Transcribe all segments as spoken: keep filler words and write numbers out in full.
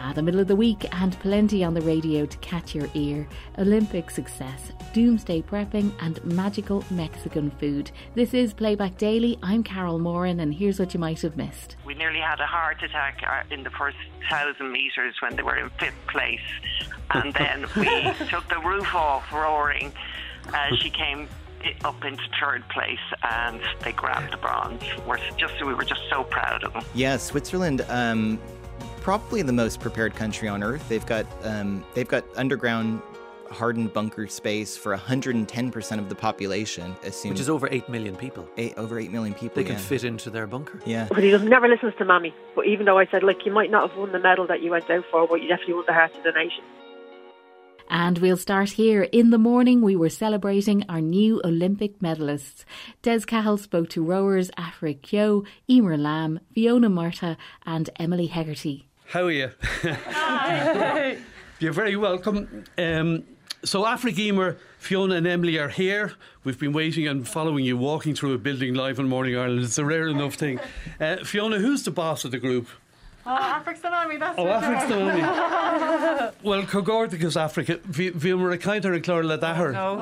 Ah, the middle of the week and plenty on the radio to catch your ear. Olympic success, doomsday prepping and magical Mexican food. This is Playback Daily. I'm Carol Moran and here's what you might have missed. We nearly had a heart attack in the first thousand metres when they were in fifth place. And then we took the roof off Roaring as she came up into third place and they grabbed the bronze. We're just, we were just so proud of them. Yeah, Switzerland, um, probably the most prepared country on earth. They've got um, they've got underground hardened bunker space for one hundred ten percent of the population. Assumed, Which is over eight million people. Eight, over eight million people, They yeah. can fit into their bunker. Yeah. But he does, never listens to Mammy. But even though I said, like, you might not have won the medal that you went out for, but you definitely won the heart of the nation. And we'll start here. In the morning, we were celebrating our new Olympic medalists. Des Cahill spoke to rowers Afric Kyo, Emer Lamb, Fiona Murtagh and Emily Hegarty. How are you? Hi. You're very welcome. Um, so Afric, Emer, Fiona and Emily are here. We've been waiting and following you, walking through a building live on Morning Ireland. It's a rare enough thing. Uh, Fiona, who's the boss of the group? Oh, Afric's the mommy, that's Oh, Afric's the mommy. Well, Cogorticus Africa, vi mar a caintear an clár le dahar. No.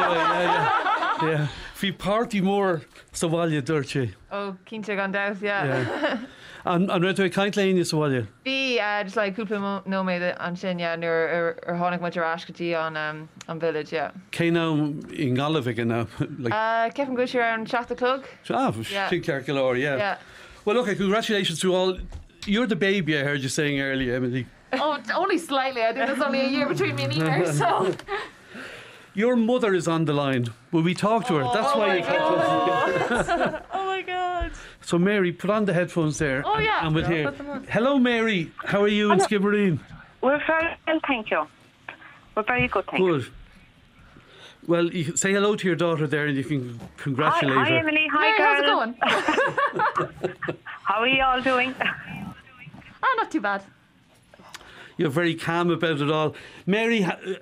Yeah, yeah. Yeah. Fi party more Somalia dúirte. Oh, cínte gan doubt, yeah. Yeah. An an rud a caint léine Somalia. Bhí uh, just like cúpla nóméid an sin, yeah, nuair ar tháinig muid ar ascatí on um, on village, yeah. Cé ná in Galavig now? Like, Uh, Kevin Gush around Shasta Clug. ah, Yeah. Sin Cearc Galore, yeah. Yeah. Well, okay, congratulations to all. You're the baby, I heard you saying earlier, Emily. Oh, only slightly. I think there's only a year between me and Emer, so. Your mother is on the line. Will we talk to her? That's Oh why my you've headphones. Oh my God. So, Mary, put on the headphones there. Oh, yeah. And with Yeah, here. put them on. Hello, Mary. How are you in Skibbereen? We're very well, thank you. We're very good, thank you. Good. Well, you can say hello to your daughter there and you can congratulate Hi, hi her. Emily. Hi, Mary, how's it girls. going? How are you all doing? Oh, not too bad. You're very calm about it all. Mary, ha- uh,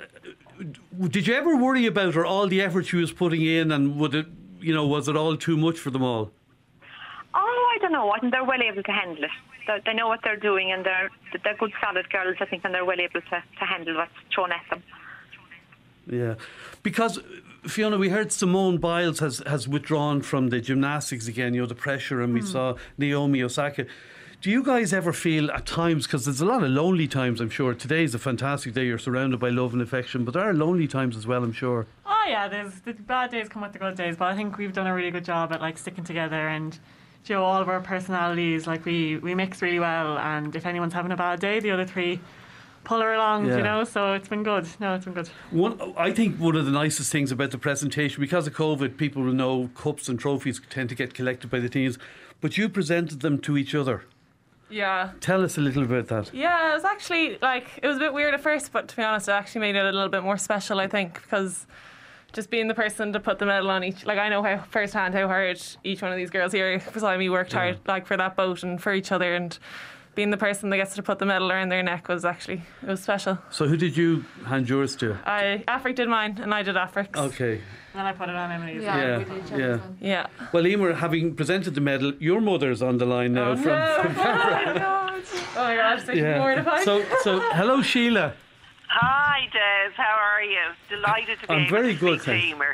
did you ever worry about her, all the effort she was putting in, and would it, you know, was it all too much for them all? Oh, I don't know. I think they're well able to handle it. They, they know what they're doing, and they're they're good, solid girls, I think, and they're well able to, to handle what's thrown at them. Yeah, because Fiona, we heard Simone Biles has, has withdrawn from the gymnastics again, you know, the pressure, and we mm. saw Naomi Osaka. Do you guys ever feel at times, because there's a lot of lonely times, I'm sure. Today's a fantastic day, you're surrounded by love and affection, but there are lonely times as well, I'm sure. Oh yeah, there's the bad days come with the good days, but I think we've done a really good job at like sticking together, and you know, all of our personalities, like we, we mix really well, and if anyone's having a bad day, the other three pull her along, yeah. you know, so it's been good. No, it's been good. One, I think one of the nicest things about the presentation, because of COVID, people will know cups and trophies tend to get collected by the teams, but you presented them to each other. Yeah. Tell us a little about that. Yeah, it was actually, like, it was a bit weird at first, but to be honest, it actually made it a little bit more special, I think, because just being the person to put the medal on each, like, I know how firsthand how hard each one of these girls here beside me worked yeah. hard, like, for that boat and for each other, and being the person that gets to put the medal around their neck was actually, it was special. So who did you hand yours to? I Afric did mine, and I did Afric's. Okay. And I put it on Emily's. Yeah, yeah, we did each yeah. yeah. Well, Emer, having presented the medal, your mother's on the line now oh, from, no. from Canberra. Oh my God! Oh my God! So yeah. mortified. So, so hello, Sheila. Hi, Des. How are you? Delighted to be I'm able very to good, speak to Emer.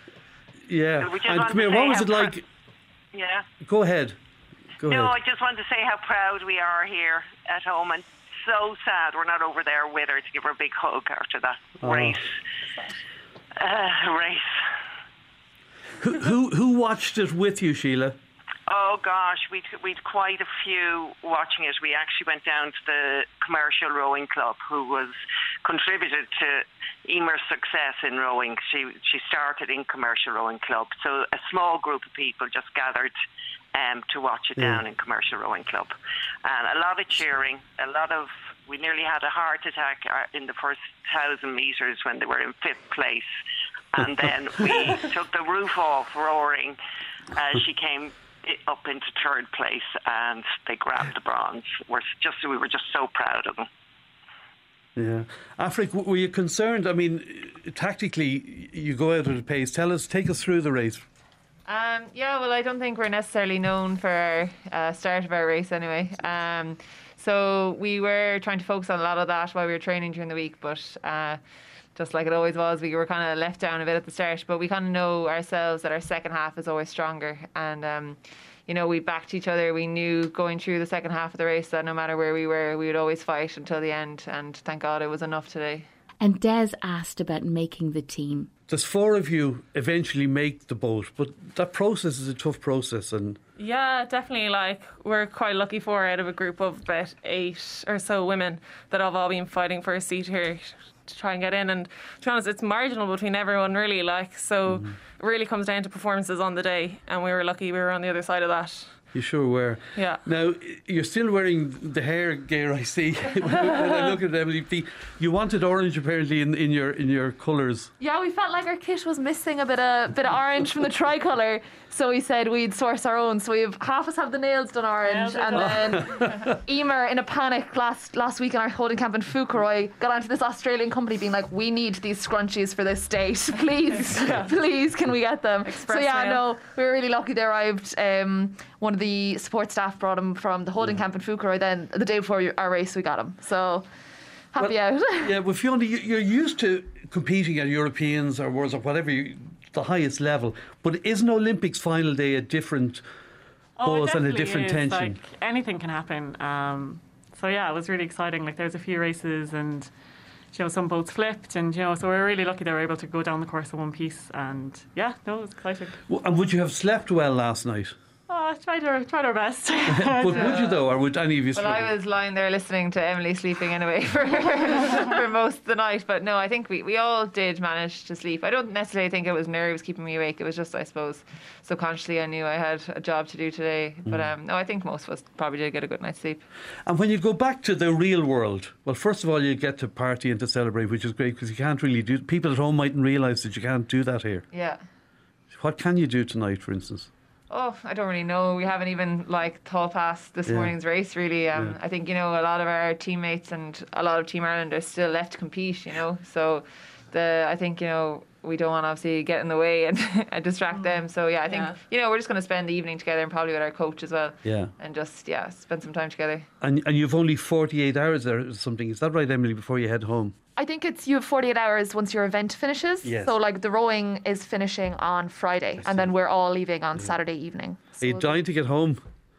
Yeah. So and come here. What was it like? Pr- yeah. Go ahead. Go no, ahead. I just want to say how proud we are here at home, and so sad we're not over there with her to give her a big hug after that oh. race. Uh, race. Who, who who watched it with you, Sheila? Oh gosh, we'd we'd quite a few watching it. We actually went down to the Commercial Rowing Club, who was contributed to Emer's success in rowing. She she started in Commercial Rowing Club, so a small group of people just gathered um, to watch it yeah. down in Commercial Rowing Club, and a lot of cheering, a lot of. We nearly had a heart attack in the first thousand metres when they were in fifth place. And then we took the roof off Roaring as she came up into third place and they grabbed the bronze. We're just, we were just so proud of them. Yeah. Afric, were you concerned? I mean, tactically, you go out at a pace. Tell us, take us through the race. Um, yeah, well, I don't think we're necessarily known for our uh, start of our race anyway. Um, So we were trying to focus on a lot of that while we were training during the week, but uh, just like it always was, we were kind of let down a bit at the start. But we kind of know ourselves that our second half is always stronger, and um, you know, we backed each other. We knew going through the second half of the race that no matter where we were, we would always fight until the end, and thank God it was enough today. And Des asked about making the team. There's four of you eventually make the boat, but that process is a tough process. And yeah, definitely. Like, we're quite lucky four out of a group of about eight or so women that have all been fighting for a seat here to try and get in. And to be honest, it's marginal between everyone, really. Like, so mm-hmm. it really comes down to performances on the day, and we were lucky we were on the other side of that. You sure were. Yeah. Now, you're still wearing the hair gear, I see. When I look at Emily, you wanted orange apparently in, in your in your colours. Yeah, we felt like our kit was missing a bit of bit of orange from the tricolour, so we said we'd source our own. So we have half us have the nails done orange, and then Emer, in a panic last last week in our holding camp in Fukuroy, got onto this Australian company being like, "We need these scrunchies for this date, please, please, can we get them?" Express so yeah, mail. no, we were really lucky. They arrived. Um, one of the support staff brought them from the holding camp in Fukuroy. Then the day before our race, we got them. So happy well, out. Yeah, well, Fiona, you're used to competing at Europeans or Worlds or whatever, you, the highest level. But isn't Olympics final day a different oh, buzz and a different is. tension? Like, anything can happen. Um, so yeah, it was really exciting. Like, there's a few races, and you know, some boats flipped, and you know, so we were really lucky they were able to go down the course in one piece. And yeah, no, it was exciting. Well, and would you have slept well last night? Oh, tried our tried our best. But would you though, or would any of you? Well, I was lying there listening to Emily sleeping anyway for, for most of the night. But no, I think we, we all did manage to sleep. I don't necessarily think it was nerves keeping me awake. It was just, I suppose, subconsciously I knew I had a job to do today. But um, no, I think most of us probably did get a good night's sleep. And when you go back to the real world, well, first of all, you get to party and to celebrate, which is great because you can't really do. People at home mightn't realise that you can't do that here. Yeah. What can you do tonight, for instance? Oh, I don't really know. We haven't even like thought past this yeah. morning's race really. Um, yeah. I think, you know, a lot of our teammates and a lot of Team Ireland are still left to compete, you know. So the I think, you know, we don't want to obviously get in the way and, and distract mm. them. So yeah, I think, yeah. you know, we're just going to spend the evening together and probably with our coach as well. Yeah. And just, yeah, spend some time together. And and you've only forty-eight hours there or something. Is that right, Emily, before you head home? I think it's you have forty-eight hours once your event finishes. Yes. So like the rowing is finishing on Friday and then we're all leaving on yeah. Saturday evening. So are you dying to get home?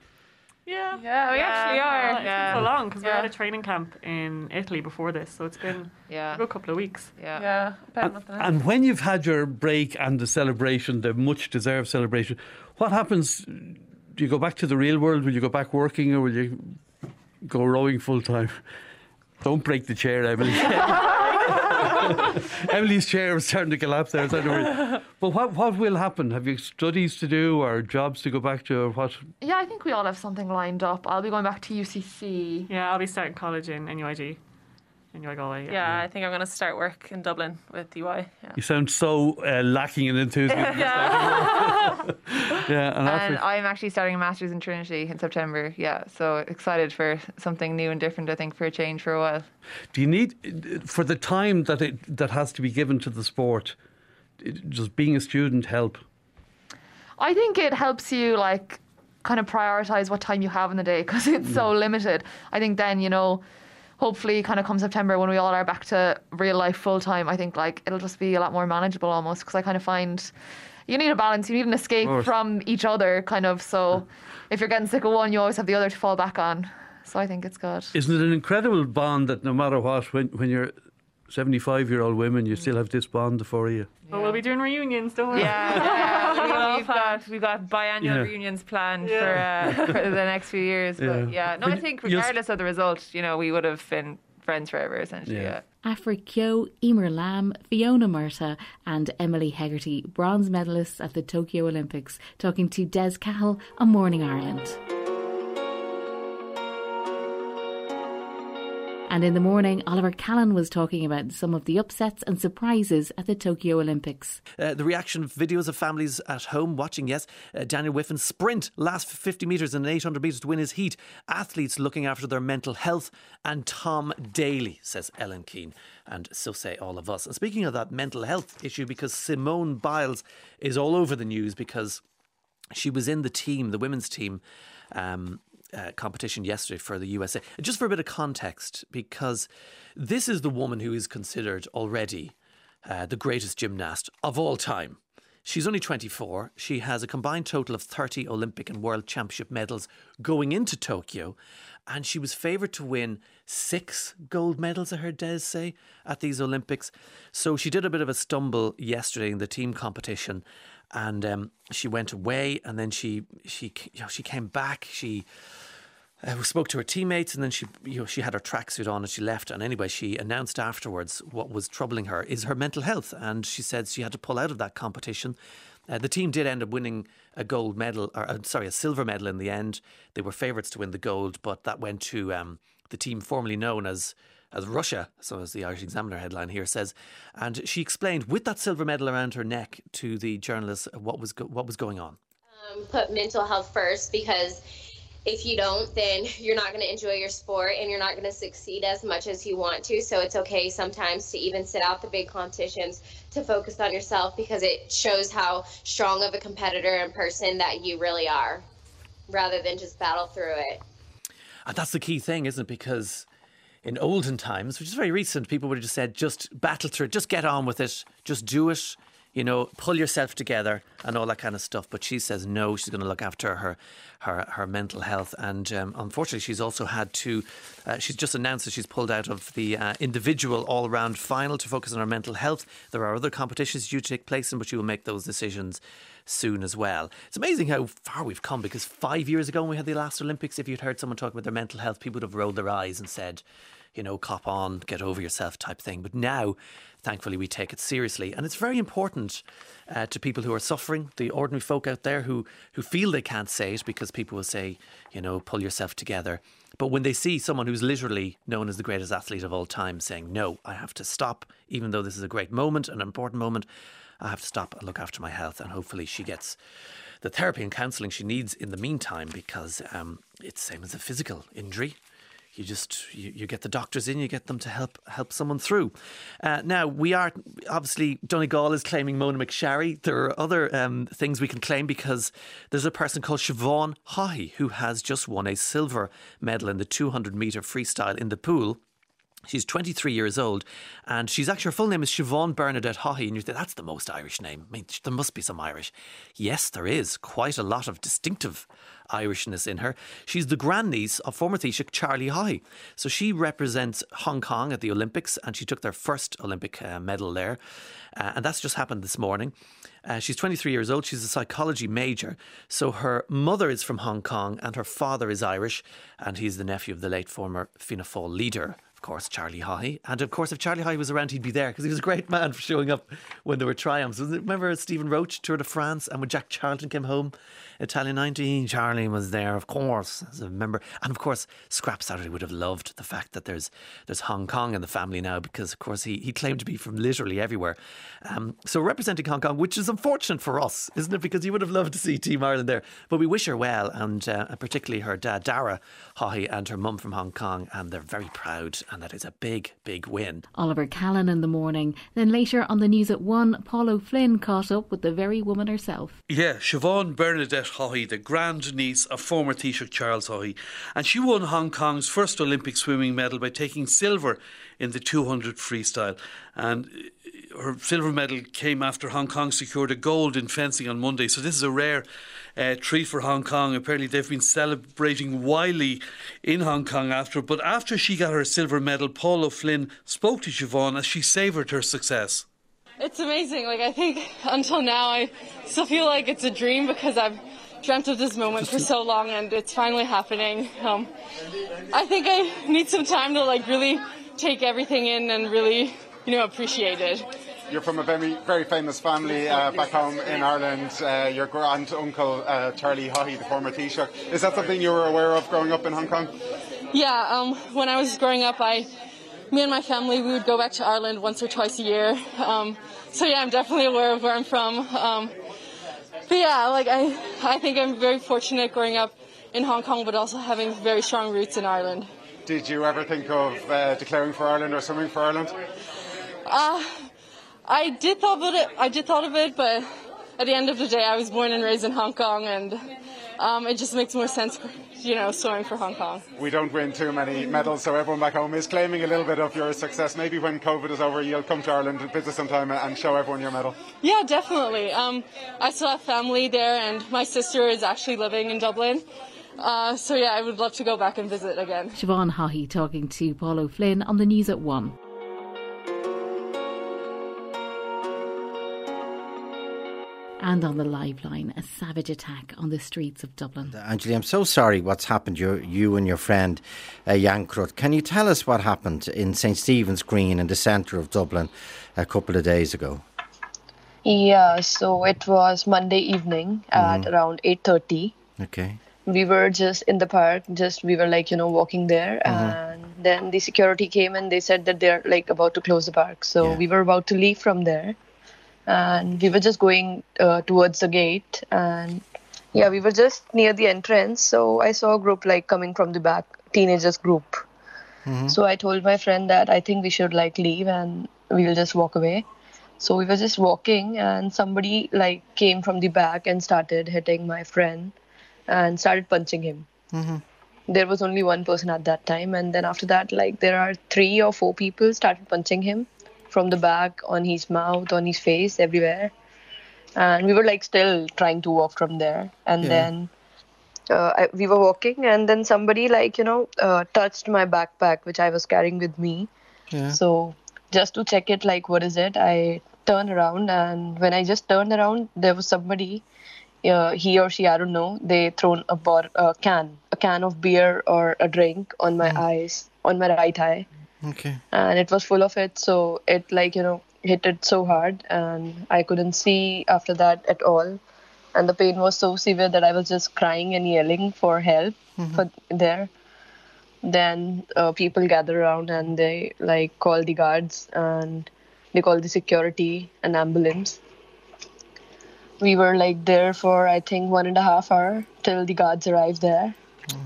Yeah. Yeah, we yeah. actually are. Well, it's yeah. been so long because yeah. we had a training camp in Italy before this, so it's been yeah. a good couple of weeks. Yeah. Yeah. And, and when you've had your break and the celebration, the much deserved celebration, what happens? Do you go back to the real world? Will you go back working, or will you go rowing full time? Don't break the chair, Emily. Emily's chair was starting to collapse there. So don't worry. But what what will happen? Have you studies to do or jobs to go back to, or what? Yeah, I think we all have something lined up. I'll be going back to U C C. Yeah, I'll be starting college in N U I G. N U I Galway. Yeah. yeah, I think I'm going to start work in Dublin with U I. Yeah. You sound so uh, lacking in enthusiasm. yeah. yeah, and, and I'm actually starting a master's in Trinity in September. Yeah, so excited for something new and different. I think for a change for a while. Do you need, for the time that it that has to be given to the sport, does being a student help? I think it helps you like kind of prioritise what time you have in the day because it's mm. so limited. I think then, you know, hopefully kind of come September when we all are back to real life full time, I think like it'll just be a lot more manageable almost because I kind of find you need a balance, you need an escape from each other kind of, so if you're getting sick of one you always have the other to fall back on, so I think it's good. Isn't it an incredible bond that no matter what, when, when you're seventy-five year old women you still have this bond, the four of you? Well, we'll be doing reunions, don't we? Yeah, yeah. we've got we've got biannual yeah. reunions planned yeah. for uh, for the next few years. But yeah, yeah. no, but I think regardless of the result, you know, we would have been friends forever, essentially. Yeah. yeah. Aifric Keogh, Emer Lamb, Fiona Murtagh and Emily Hegarty, bronze medalists at the Tokyo Olympics, talking to Des Cahill on Morning Ireland. And in the morning, Oliver Callan was talking about some of the upsets and surprises at the Tokyo Olympics. Uh, the reaction videos of families at home watching, yes. Uh, Daniel Whiffen sprint, last fifty metres and eight hundred metres to win his heat. Athletes looking after their mental health. And Tom Daly, says Ellen Keane. And so say all of us. And speaking of that mental health issue, because Simone Biles is all over the news because she was in the team, the women's team, um, uh, competition yesterday for the U S A. Just for a bit of context, because this is the woman who is considered already uh, the greatest gymnast of all time. She's only twenty-four. She has a combined total of thirty Olympic and World Championship medals going into Tokyo. And she was favoured to win six gold medals, I heard Des say, at these Olympics. So she did a bit of a stumble yesterday in the team competition. And um, she went away and then she she you know, she came back. She uh, spoke to her teammates and then she you know she had her tracksuit on and she left. And anyway, she announced afterwards what was troubling her is her mental health. And she said she had to pull out of that competition. Uh, the team did end up winning a gold medal, or uh, sorry, a silver medal in the end. They were favourites to win the gold, but that went to um, the team formerly known as as Russia, so as the Irish Examiner headline here says. And she explained with that silver medal around her neck to the journalists what was go- what was going on. Um, put mental health first, because if you don't, then you're not going to enjoy your sport and you're not going to succeed as much as you want to. So it's okay sometimes to even sit out the big competitions to focus on yourself, because it shows how strong of a competitor and person that you really are, rather than just battle through it. And that's the key thing, isn't it? Because in olden times, which is very recent, people would have just said, just battle through it, just get on with it, just do it. You know, pull yourself together and all that kind of stuff. But she says no, she's going to look after her her, her mental health. And um, unfortunately, she's also had to, uh, she's just announced that she's pulled out of the uh, individual all-round final to focus on her mental health. There are other competitions due to take place in, but she will make those decisions soon as well. It's amazing how far we've come, because five years ago when we had the last Olympics, if you'd heard someone talk about their mental health, people would have rolled their eyes and said, you know, cop on, get over yourself type thing. But now, thankfully, we take it seriously. And it's very important uh, to people who are suffering, the ordinary folk out there who, who feel they can't say it because people will say, you know, pull yourself together. But when they see someone who's literally known as the greatest athlete of all time saying, no, I have to stop, even though this is a great moment, an important moment, I have to stop and look after my health. And hopefully she gets the therapy and counselling she needs in the meantime, because um, it's the same as a physical injury. You just, you, you get the doctors in, you get them to help help someone through. Uh, now, we are, obviously, Donegal is claiming Mona McSharry. There are other um, things we can claim, because there's a person called Siobhan Haughey who has just won a silver medal in the two hundred metre freestyle in the pool. She's twenty-three years old, and she's actually, her full name is Siobhan Bernadette Haughey, and you think, that's the most Irish name. I mean, there must be some Irish. Yes, there is. Quite a lot of distinctive Irishness in her. She's the grandniece of former Taoiseach Charlie Haughey. So she represents Hong Kong at the Olympics, and she took their first Olympic uh, medal there. Uh, and that's just happened this morning. Uh, she's twenty-three years old. She's a psychology major. So her mother is from Hong Kong and her father is Irish, and he's the nephew of the late former Fianna Fáil leader, of course, Charlie Haughey. And of course, if Charlie Haughey was around, he'd be there, because he was a great man for showing up when there were triumphs. Remember Stephen Roach, Tour de France, and when Jack Charlton came home, Italian nineteen, Charlie was there, of course, as a member. And of course, Scrap Saturday would have loved the fact that there's there's Hong Kong in the family now, because of course he, he claimed to be from literally everywhere. Um, so representing Hong Kong, which is unfortunate for us, isn't it? Because you would have loved to see Team Ireland there. But we wish her well, and, uh, and particularly her dad, Dara Haughey, and her mum from Hong Kong, and they're very proud, and that is a big, big win. Oliver Callan in the morning. Then later on the news at one, Paul O'Flynn caught up with the very woman herself. Yeah, Siobhan Bernadette Haughey, the grandniece of former Taoiseach Charles Haughey. And she won Hong Kong's first Olympic swimming medal by taking silver in the two hundred freestyle. And her silver medal came after Hong Kong secured a gold in fencing on Monday. So this is a rare uh, treat for Hong Kong. Apparently they've been celebrating wildly in Hong Kong after. But after she got her silver medal, Paul O'Flynn spoke to Siobhan as she savoured her success. It's amazing. Like, I think until now I still feel like it's a dream, because I've dreamt of this moment for so long, and it's finally happening. Um, I think I need some time to like really take everything in and really, you know, appreciate it. You're from a very, very famous family uh, back home in Ireland. Uh, your grand uncle uh, Charlie Haughey, the former Taoiseach. Is that something you were aware of growing up in Hong Kong? Yeah. Um, when I was growing up, I, me and my family, we would go back to Ireland once or twice a year. Um, so yeah, I'm definitely aware of where I'm from. Um, but yeah, like I, I think I'm very fortunate growing up in Hong Kong, but also having very strong roots in Ireland. Did you ever think of uh, declaring for Ireland or swimming for Ireland? Uh, I did thought of it. I did thought of it, but at the end of the day, I was born and raised in Hong Kong, and um, it just makes more sense, you know, swimming for Hong Kong. We don't win too many medals, so everyone back home is claiming a little bit of your success. Maybe when COVID is over, you'll come to Ireland and visit sometime and show everyone your medal. Yeah, definitely. Um, I still have family there, and my sister is actually living in Dublin. Uh, so yeah, I would love to go back and visit again. Siobhan Haughey talking to Paul O'Flynn on the news at one. And on the live line, a savage attack on the streets of Dublin. Anjali, I'm so sorry what's happened to you and your friend uh, Jan Krut. Can you tell us what happened in Saint Stephen's Green in the centre of Dublin a couple of days ago? Yeah, so it was Monday evening at Mhm. around eight thirty. Okay. We were just in the park, just we were like, you know, walking there. Mhm. And then the security came and they said that they're like about to close the park. So Yeah. we were about to leave from there. And we were just going uh, towards the gate. And yeah, we were just near the entrance. So I saw a group like coming from the back, teenagers group. Mhm. So I told my friend that I think we should like leave and we'll just walk away. So we were just walking and somebody like came from the back and started hitting my friend and started punching him. Mhm. There was only one person at that time, and then after that, like there are three or four people started punching him from the back, on his mouth, on his face, everywhere. And we were like still trying to walk from there. And Yeah. then uh, I, we were walking, and then somebody like, you know, uh, touched my backpack, which I was carrying with me. Yeah. So just to check it, like, what is it? I turned around, and when I just turned around, there was somebody, uh, he or she, I don't know, they thrown a, bor- a can, a can of beer or a drink on my eyes, on my right eye. Okay. And it was full of it, so it like, you know, hit it so hard, and I couldn't see after that at all. And the pain was so severe that I was just crying and yelling for help Mhm. for there. Then uh, people gather around and they like call the guards and they call the security and ambulance. We were like there for I think one and a half hour till the guards arrived there.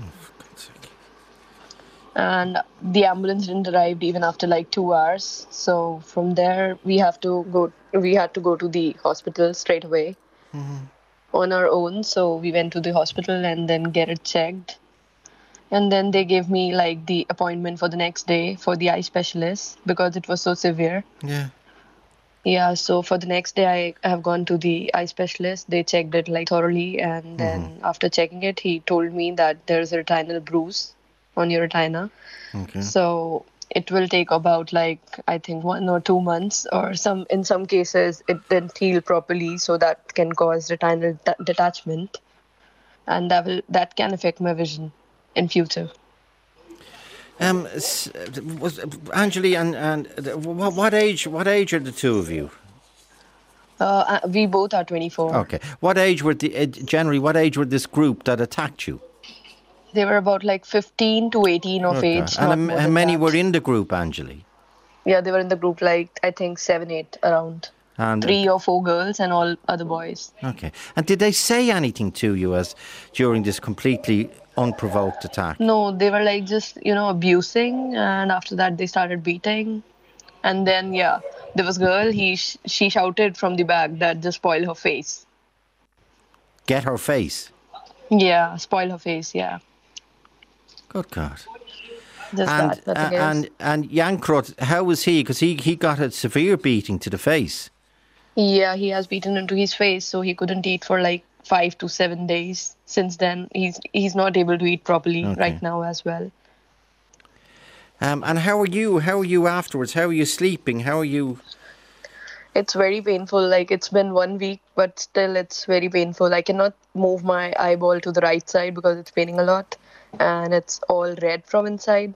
And the ambulance didn't arrive even after like two hours. So from there we have to go. We had to go to the hospital straight away Mhm. on our own. So we went to the hospital and then get it checked. And then they gave me like the appointment for the next day for the eye specialist because it was so severe. Yeah. Yeah, so for the next day I have gone to the eye specialist. They checked it like thoroughly, and then after checking it, he told me that there's a retinal bruise on your retina. Okay. So it will take about like I think one or two months, or some in some cases it didn't heal properly, so that can cause retinal de- detachment, and that will that can affect my vision in future. Um, s- was Anjali and and uh, what, what age? What age are the two of you? Uh, uh, we both are twenty-four. Okay. What age were the uh, generally? What age were this group that attacked you? They were about like fifteen to eighteen of Okay. age. And not um, more how than many that. were in the group, Anjali? Yeah, they were in the group like I think seven, eight around. And Three or four girls and all other boys. okay. And did they say anything to you as during this completely unprovoked attack? No, they were like just, you know, abusing, and after that they started beating. And then, yeah, there was a girl, he sh- she shouted from the back that just spoil her face. Get her face. Yeah, spoil her face, yeah. Good God. Just and that, nothing uh, else. and and Jan Krut, how was he? Because he he got a severe beating to the face. Yeah, he has beaten into his face, so he couldn't eat for like five to seven days. Since then, he's he's not able to eat properly Okay. right now as well. Um, and how are you? How are you afterwards? How are you sleeping? How are you? It's very painful. Like it's been one week, but still it's very painful. I cannot move my eyeball to the right side because it's paining a lot, and it's all red from inside.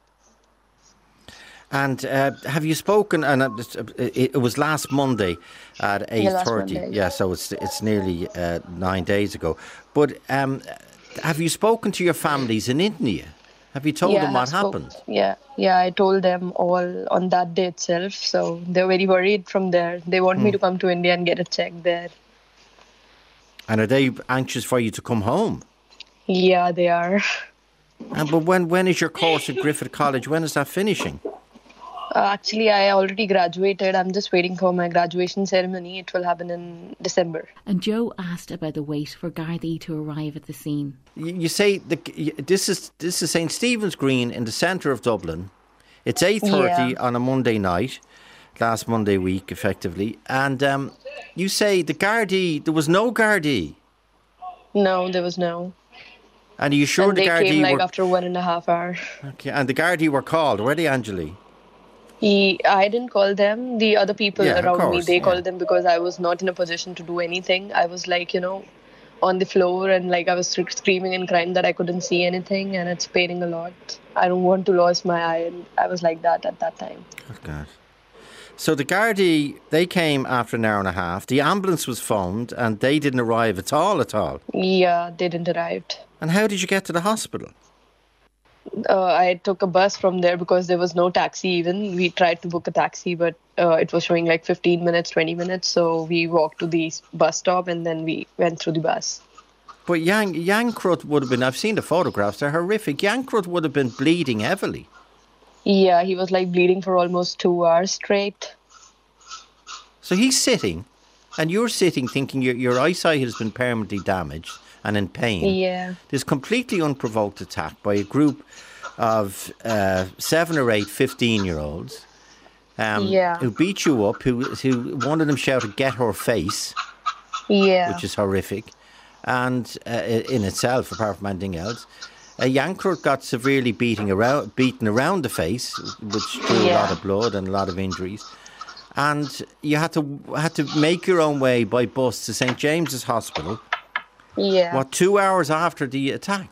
And uh, have you spoken? And it, it was last Monday at eight Yeah, last thirty. Monday. Yeah, so it's it's nearly uh, nine days ago. But um, have you spoken to your families in India? Have you told Yeah, them I what spoke- happened? Yeah, yeah, I told them all on that day itself. So they're very worried from there. They want me Hmm. to come to India and get it checked there. And are they anxious for you to come home? Yeah, they are. And but when when is your course at Griffith College? When is that finishing? Uh, actually, I already graduated. I'm just waiting for my graduation ceremony. It will happen in December. And Joe asked about the wait for Gardaí to arrive at the scene. You, you say the, this is this is Saint Stephen's Green in the centre of Dublin. It's eight thirty Yeah. on a Monday night, last Monday week, effectively. And um, you say the Gardaí, there was no Gardaí. No, there was no. And are you sure and the they Gardaí came like were... after one and a half hour. Okay, and the Gardaí were called, were they, Anjali? He, I didn't call them. The other people Yeah, of around me, course, they yeah. called them because I was not in a position to do anything. I was like, you know, on the floor and like I was screaming and crying that I couldn't see anything and it's paining a lot. I don't want to lose my eye, and I was like that at that time. Oh, God. So the Gardaí, they came after an hour and a half. The ambulance was phoned and they didn't arrive at all, at all. Yeah, they didn't arrive. And how did you get to the hospital? Uh, I took a bus from there because there was no taxi even. We tried to book a taxi, but uh, it was showing like fifteen minutes, twenty minutes. So we walked to the bus stop and then we went through the bus. But Yang, Yankrut would have been, I've seen the photographs, they're horrific. Yankrut would have been bleeding heavily. Yeah, he was like bleeding for almost two hours straight. So he's sitting, and you're sitting thinking your, your eyesight has been permanently damaged and in pain. Yeah. This completely unprovoked attack by a group of uh, seven or eight fifteen-year-olds um, Yeah. who beat you up, who, who one of them shouted, "Get her face," Yeah. which is horrific, and uh, in itself, apart from anything else. Uh, Yankrut got severely beating around, beaten around the face, which drew a lot Yeah. of blood and a lot of injuries. And you had to had to make your own way by bus to Saint James's Hospital. Yeah. What, two hours after the attack?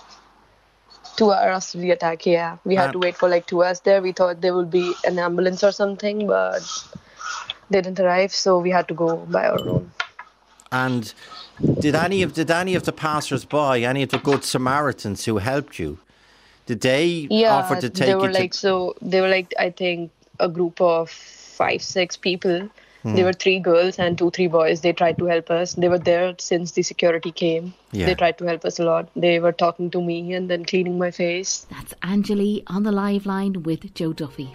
Two hours after the attack, yeah. We had Um, to wait for like two hours there. We thought there would be an ambulance or something, but they didn't arrive, so we had to go by our own. And did any of did any of the passers-by, any of the good Samaritans who helped you, did they Yeah, offer to take they were you to... like, so they were like, I think, a group of five, six people. Hmm. There were three girls and two, three boys. They tried to help us. They were there since the security came. Yeah. They tried to help us a lot. They were talking to me and then cleaning my face. That's Anjali on the live line with Joe Duffy.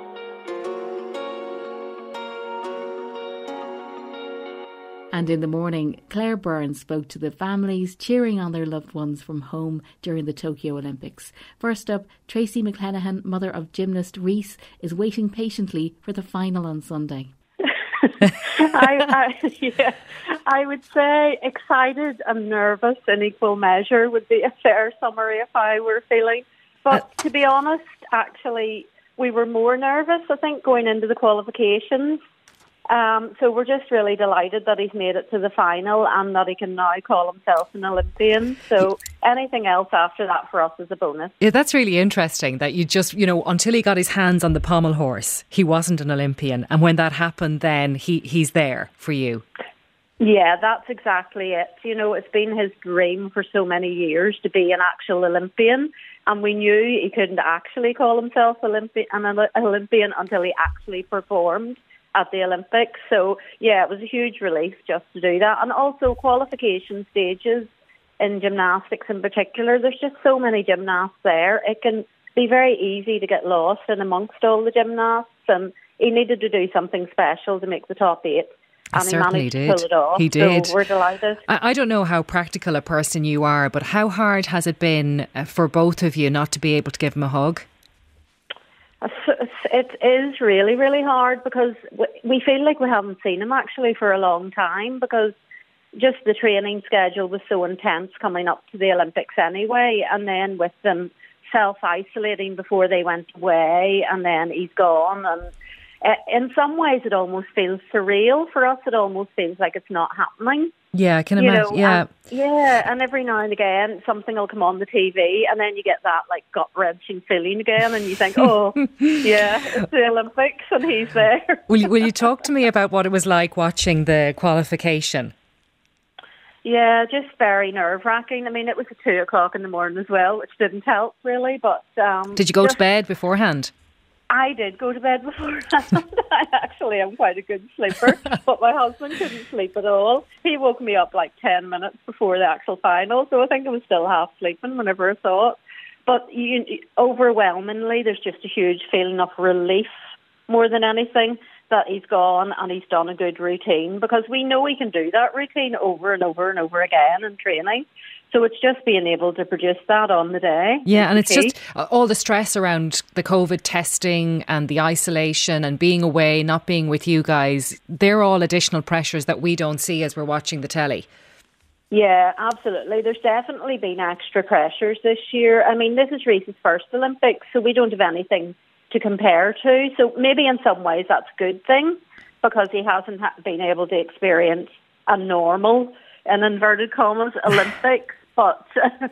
And in the morning, Claire Byrne spoke to the families cheering on their loved ones from home during the Tokyo Olympics. First up, Tracy McClenaghan, mother of gymnast Reese, is waiting patiently for the final on Sunday. I, I, yeah, I would say excited and nervous in equal measure would be a fair summary if I were feeling. But to be honest, actually, we were more nervous, I think, going into the qualifications. Um, so we're just really delighted that he's made it to the final and that he can now call himself an Olympian. So anything else after that for us is a bonus. Yeah, that's really interesting that you just, you know, until he got his hands on the pommel horse, he wasn't an Olympian. And when that happened, then he, he's there for you. Yeah, that's exactly it. You know, it's been his dream for so many years to be an actual Olympian. And we knew he couldn't actually call himself Olympi- an Olympian until he actually performed at the Olympics. So, yeah, it was a huge relief just to do that. And also qualification stages in gymnastics in particular, there's just so many gymnasts there. It can be very easy to get lost in amongst all the gymnasts. And he needed to do something special to make the top eight. He And he certainly managed did. to pull it off. He did. So we're delighted. I, I don't know how practical a person you are, but how hard has it been uh, for both of you not to be able to give him a hug? It is really, really hard because we feel like we haven't seen him actually for a long time because just the training schedule was so intense coming up to the Olympics anyway, and then with them self-isolating before they went away, and then he's gone. And in some ways it almost feels surreal. For us, it almost feels like it's not happening. Yeah, I can You imagine. know, Yeah. and, yeah, and every now and again something will come on the T V and then you get that like gut-wrenching feeling again and you think, oh, yeah, it's the Olympics and he's there. Will you, will you talk to me about what it was like watching the qualification? Yeah, just very nerve-wracking. I mean, it was at two o'clock in the morning as well, which didn't help really. But um, Did you go just, to bed beforehand? I did go to bed beforehand. I actually am quite a good sleeper, but my husband couldn't sleep at all. He woke me up like ten minutes before the actual final, so I think I was still half sleeping whenever I saw it. But you, overwhelmingly, there's just a huge feeling of relief more than anything, that he's gone and he's done a good routine, because we know he can do that routine over and over and over again in training. So it's just being able to produce that on the day. Yeah, and it's just all the stress around the COVID testing and the isolation and being away, not being with you guys. They're all additional pressures that we don't see as we're watching the telly. Yeah, absolutely. There's definitely been extra pressures this year. I mean, this is Rhys's first Olympics, so we don't have anything to compare to. So maybe in some ways that's a good thing, because he hasn't ha- been able to experience a normal, in inverted commas, Olympics. But,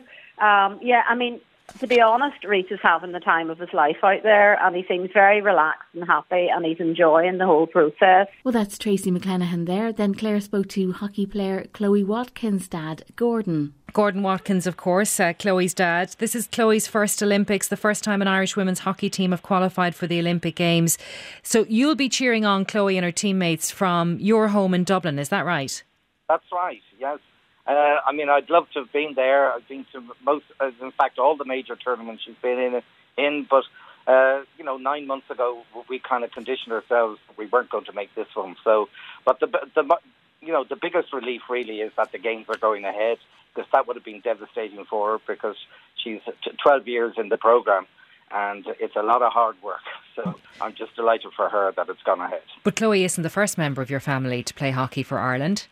um, yeah, I mean, to be honest, Rhys is having the time of his life out there, and he seems very relaxed and happy, and he's enjoying the whole process. Well, that's Tracy McClenaghan there. Then Claire spoke to hockey player Chloe Watkins' dad, Gordon. Gordon Watkins, of course, uh, Chloe's dad. This is Chloe's first Olympics, the first time an Irish women's hockey team have qualified for the Olympic Games. So you'll be cheering on Chloe and her teammates from your home in Dublin, is that right? That's right, yes. Uh, I mean, I'd love to have been there. I've been to most, uh, in fact, all the major tournaments she's been in. in but, uh, you know, nine months ago, we kind of conditioned ourselves we weren't going to make this one. So, but the, the, you know, the biggest relief really is that the games are going ahead, because that would have been devastating for her, because she's twelve years in the programme and it's a lot of hard work. So I'm just delighted for her that it's gone ahead. But Chloe isn't the first member of your family to play hockey for Ireland.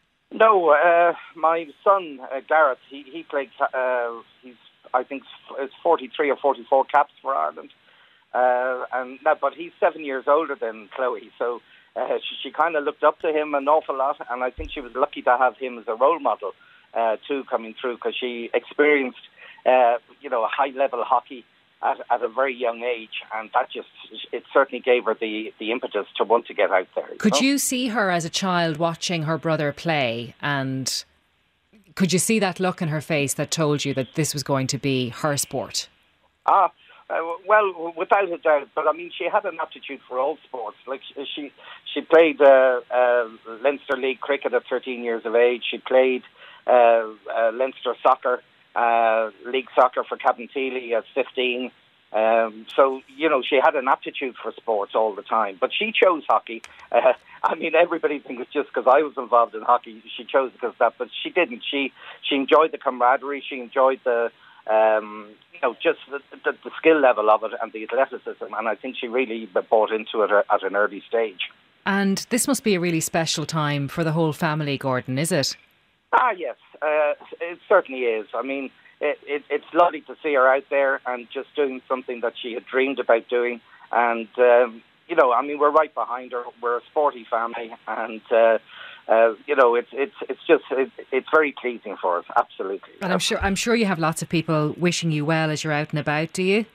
No, uh, my son uh, Gareth, he he played. Uh, he's I think it's forty-three or forty-four caps for Ireland, uh, and no, but he's seven years older than Chloe, so uh, she, she kind of looked up to him an awful lot, and I think she was lucky to have him as a role model uh, too, coming through, because she experienced uh, you know high level hockey At, at a very young age, and that just, it certainly gave her the, the impetus to want to get out there. You could know? you see her as a child watching her brother play, and could you see that look in her face that told you that this was going to be her sport? Ah, uh, well, without a doubt. But I mean, she had an aptitude for all sports. Like she, she played uh, uh, Leinster League cricket at thirteen years of age. She played uh, uh, Leinster soccer. Uh, league soccer for Cabinteely at fifteen. Um, so, you know, she had an aptitude for sports all the time. But she chose hockey. Uh, I mean, everybody thinks it's just because I was involved in hockey, she chose because of that. But she didn't. She she enjoyed the camaraderie. She enjoyed the, um, you know, just the, the, the skill level of it and the athleticism. And I think she really bought into it at an early stage. And this must be a really special time for the whole family, Gordon, is it? Ah, yes, uh, it certainly is. I mean, it, it, it's lovely to see her out there and just doing something that she had dreamed about doing. And, um, you know, I mean, we're right behind her. We're a sporty family. And, uh, uh, you know, it's it's it's just, it, it's very pleasing for us, absolutely. And I'm sure, I'm sure you have lots of people wishing you well as you're out and about, do you?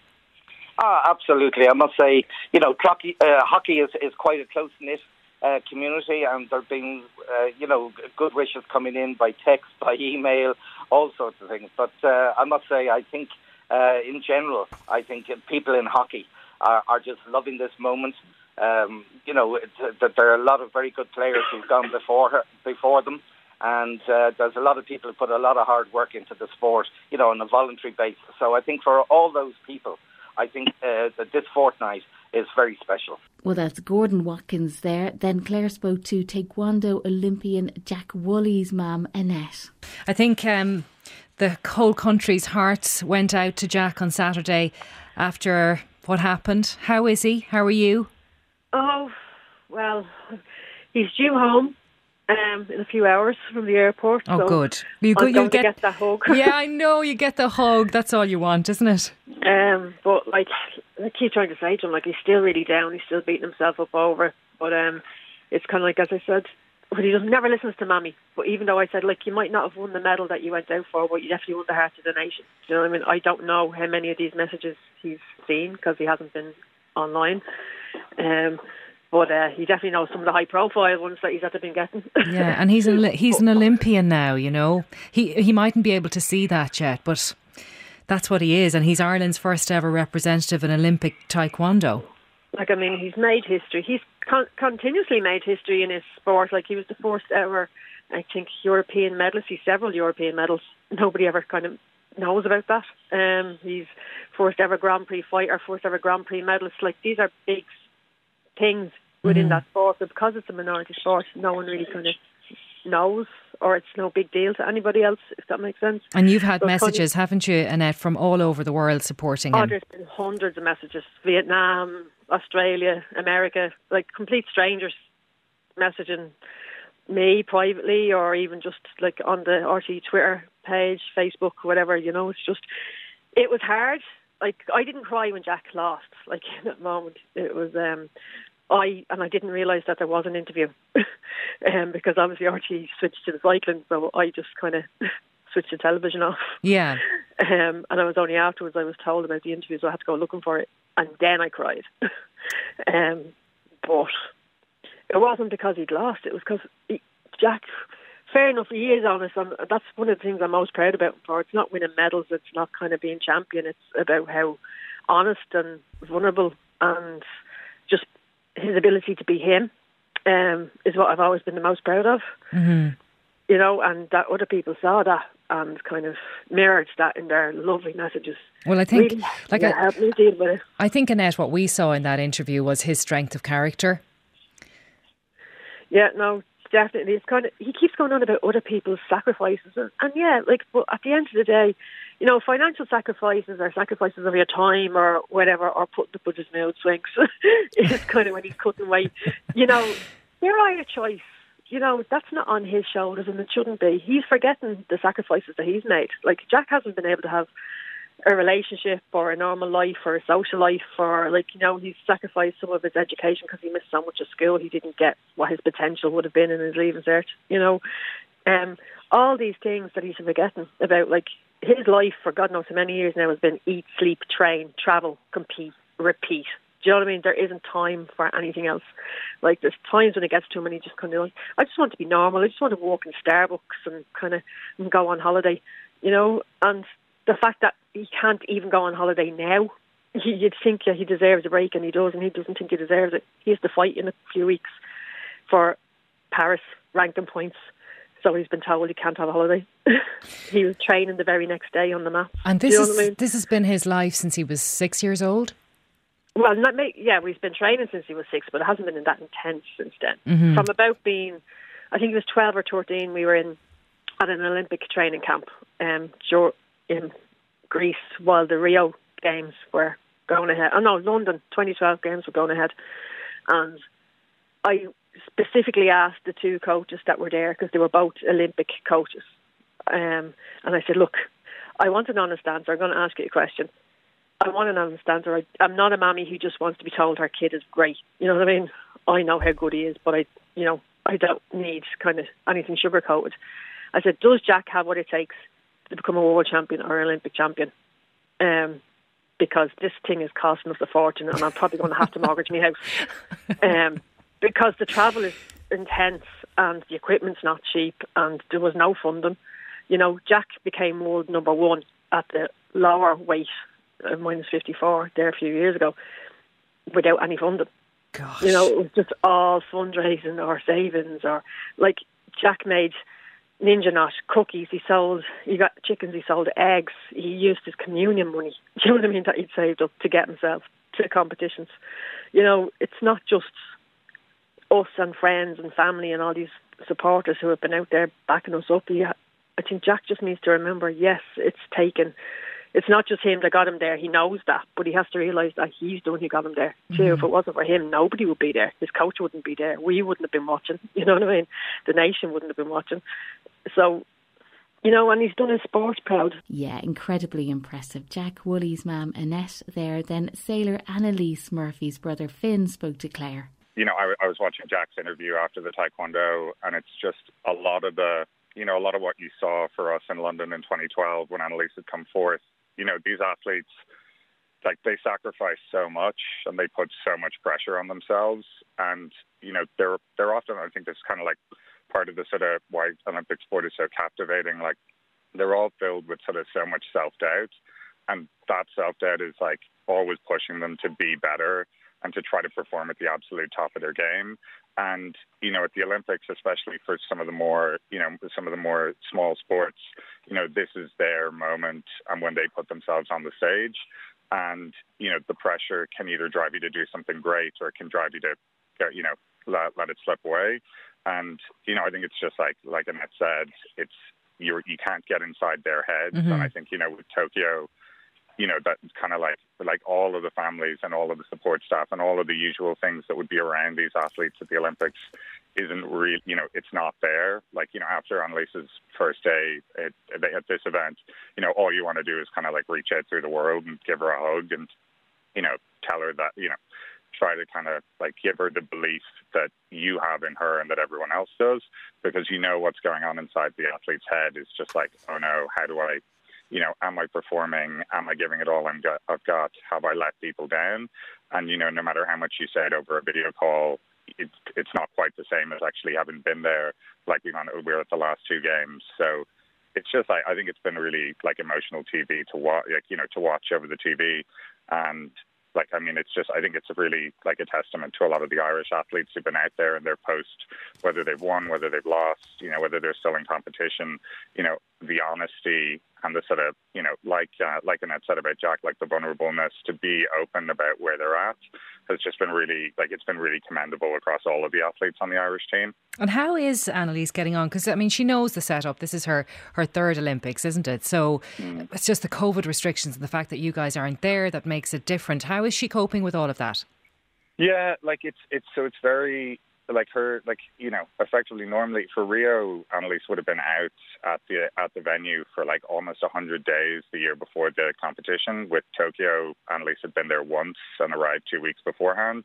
Ah, absolutely. I must say, you know, hockey, uh, hockey is, is quite a close-knit Uh, community, and there have been, uh, you know, good wishes coming in by text, by email, all sorts of things. But uh, I must say, I think, uh, in general, I think people in hockey are, are just loving this moment. Um, you know, that there are a lot of very good players who've gone before her, before them, and uh, there's a lot of people who put a lot of hard work into the sport, you know, on a voluntary basis. So I think for all those people, I think uh, that this fortnight is very special. Well, that's Gordon Watkins there. Then Claire spoke to Taekwondo Olympian Jack Woolley's mum, Annette. I think um, the whole country's hearts went out to Jack on Saturday after what happened. How is he? How are you? Oh, well, he's due home um, in a few hours from the airport. Oh, so good. You I'm you going get to get that hug. Yeah, I know, you get the hug. That's all you want, isn't it? Um, but like I keep trying to say to him, like he's still really down. He's still beating himself up over it. But um, it's kind of like, as I said, but he doesn't never listens to Mammy. But even though I said, like, you might not have won the medal that you went out for, but you definitely won the Heart of the Nation. Do you know what I mean? I don't know how many of these messages he's seen because he hasn't been online. Um, but uh, he definitely knows some of the high-profile ones that he's had to been getting. Yeah, and he's a, he's an Olympian now. You know, he he mightn't be able to see that yet, but that's what he is, and he's Ireland's first ever representative in Olympic Taekwondo. Like, I mean, he's made history. He's con- continuously made history in his sport. Like, he was the first ever, I think, European medalist. He's several European medals. Nobody ever kind of knows about that. Um, he's first ever Grand Prix fighter, first ever Grand Prix medalist. Like, these are big things within Mhm. that sport, but because it's a minority sport, no one really kind of knows, or it's no big deal to anybody else, if that makes sense. And you've had So it's kind of- messages, haven't you, Annette, from all over the world supporting Oh, him? there's been hundreds of messages. Vietnam, Australia, America, like complete strangers messaging me privately, or even just like on the R T Twitter page, Facebook, whatever, you know. It's just, it was hard. Like, I didn't cry when Jack lost, like in that moment. It was, um, I, and I didn't realise that there was an interview, um, because obviously R T switched to the cycling, so I just kind of switched the television off. Yeah. Um, and I was only afterwards I was told about the interview, so I had to go looking for it, and then I cried. um, but it wasn't because he'd lost, it was because he, Jack, fair enough, he is honest, and that's one of the things I'm most proud about him for. It's not winning medals, it's not kind of being champion, it's about how honest and vulnerable, and just his ability to be him um, is what I've always been the most proud of. Mm-hmm. You know, and that other people saw that and kind of mirrored that in their lovely messages. Well, I think, really, like, yeah, I, helped me deal with it. I think, Annette, what we saw in that interview was his strength of character. Yeah, no, definitely. It's kind of, he keeps going on about other people's sacrifices, and, and yeah, like, but at the end of the day, you know, financial sacrifices or sacrifices of your time or whatever, or putting up with his mood swings is kind of when he's cutting weight. You know, they're either choice. You know, that's not on his shoulders, and it shouldn't be. He's forgetting the sacrifices that he's made. Like, Jack hasn't been able to have a relationship or a normal life or a social life, or, like, you know, he's sacrificed some of his education because he missed so much of school. He didn't get what his potential would have been in his leaving cert, you know. Um, all these things that he's forgetting about, like, his life for God knows how many years now has been eat, sleep, train, travel, compete, repeat. Do you know what I mean? There isn't time for anything else. Like, there's times when it gets to him and he just kind of like, I just want to be normal. I just want to walk in Starbucks and kind of and go on holiday, you know. And the fact that he can't even go on holiday now, you'd think that he deserves a break, and he does, and he doesn't think he deserves it. He has to fight in a few weeks for Paris ranking points. So he's been told he can't have a holiday. He was training the very next day on the map. And this you know is what I mean? this has been his life since he was six years old? Well, not, yeah, he's been training since he was six, but it hasn't been that intense since then. Mm-hmm. From about being, I think it was twelve or thirteen, we were in at an Olympic training camp um, in Greece while the Rio Games were going ahead. Oh no, London twenty twelve Games were going ahead. And I specifically asked the two coaches that were there, because they were both Olympic coaches. Um, and I said, look, I want an honest answer. I'm going to ask you a question. I want an honest answer. I, I'm not a mammy who just wants to be told her kid is great. You know what I mean? I know how good he is, but I, you know, I don't need kind of anything sugar-coated. I said, does Jack have what it takes to become a world champion or an Olympic champion? Um, because this thing is costing us a fortune, and I'm probably going to have to mortgage my house. Um, because the travel is intense and the equipment's not cheap, and there was no funding. You know, Jack became world number one at the lower weight, uh, minus fifty-four, there a few years ago, without any funding. Gosh. You know, it was just all fundraising or savings, or like Jack made Ninja Nut cookies. He sold, he got chickens. He sold eggs. He used his communion money. Do you know what I mean? That he'd saved up to get himself to competitions. You know, it's not just us and friends and family and all these supporters who have been out there backing us up. He, I think Jack just needs to remember, yes, it's taken. It's not just him that got him there. He knows that, but he has to realise that he's the one who got him there too. Mm-hmm. If it wasn't for him, nobody would be there. His coach wouldn't be there. We wouldn't have been watching. You know what I mean? The nation wouldn't have been watching. So, you know, and he's done his sport proud. Yeah, incredibly impressive. Jack Woolley's mum, Annette, there. Then sailor Annalise Murphy's brother Finn spoke to Claire. You know, I, I was watching Jack's interview after the Taekwondo, and it's just a lot of the, you know, a lot of what you saw for us in London in twenty twelve when Annalise had come forth. You know, these athletes, like, they sacrifice so much and they put so much pressure on themselves. And, you know, they're they're often, I think this is kind of like part of the sort of why Olympic sport is so captivating. Like, they're all filled with sort of so much self-doubt. And that self-doubt is, like, always pushing them to be better and to try to perform at the absolute top of their game. And, you know, at the Olympics, especially for some of the more, you know, some of the more small sports, you know, this is their moment and when they put themselves on the stage. And, you know, the pressure can either drive you to do something great or it can drive you to, you know, let, let it slip away. And, you know, I think it's just like, like Annette said, it's, you you can't get inside their heads. Mm-hmm. And I think, you know, with Tokyo, you know, that's kind of like, like all of the families and all of the support staff and all of the usual things that would be around these athletes at the Olympics isn't real, you know, it's not there. Like, you know, after Annalise's first day at, at this event, you know, all you want to do is kind of like reach out through the world and give her a hug and, you know, tell her that, you know, try to kind of like give her the belief that you have in her and that everyone else does, because you know what's going on inside the athlete's head is just like, oh no, how do I, you know, am I performing? Am I giving it all I'm got, I've got? Have I let people down? And, you know, no matter how much you said over a video call, it's it's not quite the same as actually having been there, like we were at the last two games. So it's just, I, I think it's been really like emotional T V to watch, like, you know, to watch over the T V. And like, I mean, it's just, I think it's really like a testament to a lot of the Irish athletes who've been out there in their post, whether they've won, whether they've lost, you know, whether they're still in competition, you know, the honesty and the sort of, you know, like uh, like Annette said about Jack, like the vulnerableness to be open about where they're at has just been really, like, it's been really commendable across all of the athletes on the Irish team. And how is Annalise getting on? Because, I mean, she knows the setup. This is her, her third Olympics, isn't it? So mm. it's just the COVID restrictions and the fact that you guys aren't there that makes it different. How is she coping with all of that? Yeah, like it's, it's so it's very... like her, like, you know, effectively normally for Rio, Annalise would have been out at the at the venue for like almost one hundred days the year before the competition. With Tokyo, Annalise had been there once and arrived two weeks beforehand.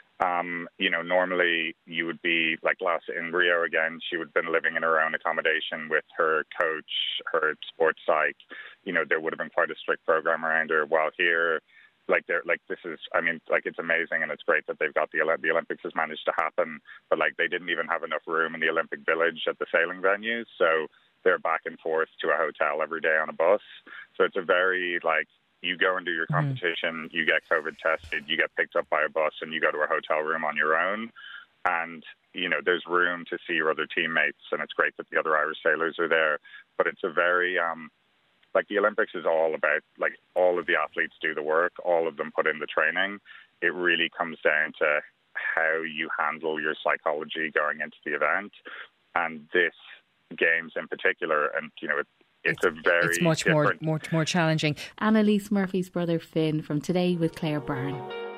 Um, you know, normally you would be like last in Rio again, she would have been living in her own accommodation with her coach, her sports psych. You know, there would have been quite a strict program around her. While here, like they're like this is I mean like it's amazing and it's great that they've got the the Olympics has managed to happen, but like they didn't even have enough room in the Olympic Village at the sailing venues, so they're back and forth to a hotel every day on a bus. So it's a very like you go and do your competition, mm-hmm. you get COVID tested, you get picked up by a bus, and you go to a hotel room on your own. And you know there's room to see your other teammates, and it's great that the other Irish sailors are there. But it's a very um. Like the Olympics is all about, like all of the athletes do the work, all of them put in the training. It really comes down to how you handle your psychology going into the event. And this games in particular, and you know, it, it's, it's a very It's much different... more, much more challenging. Annalise Murphy's brother Finn from Today with Claire Byrne.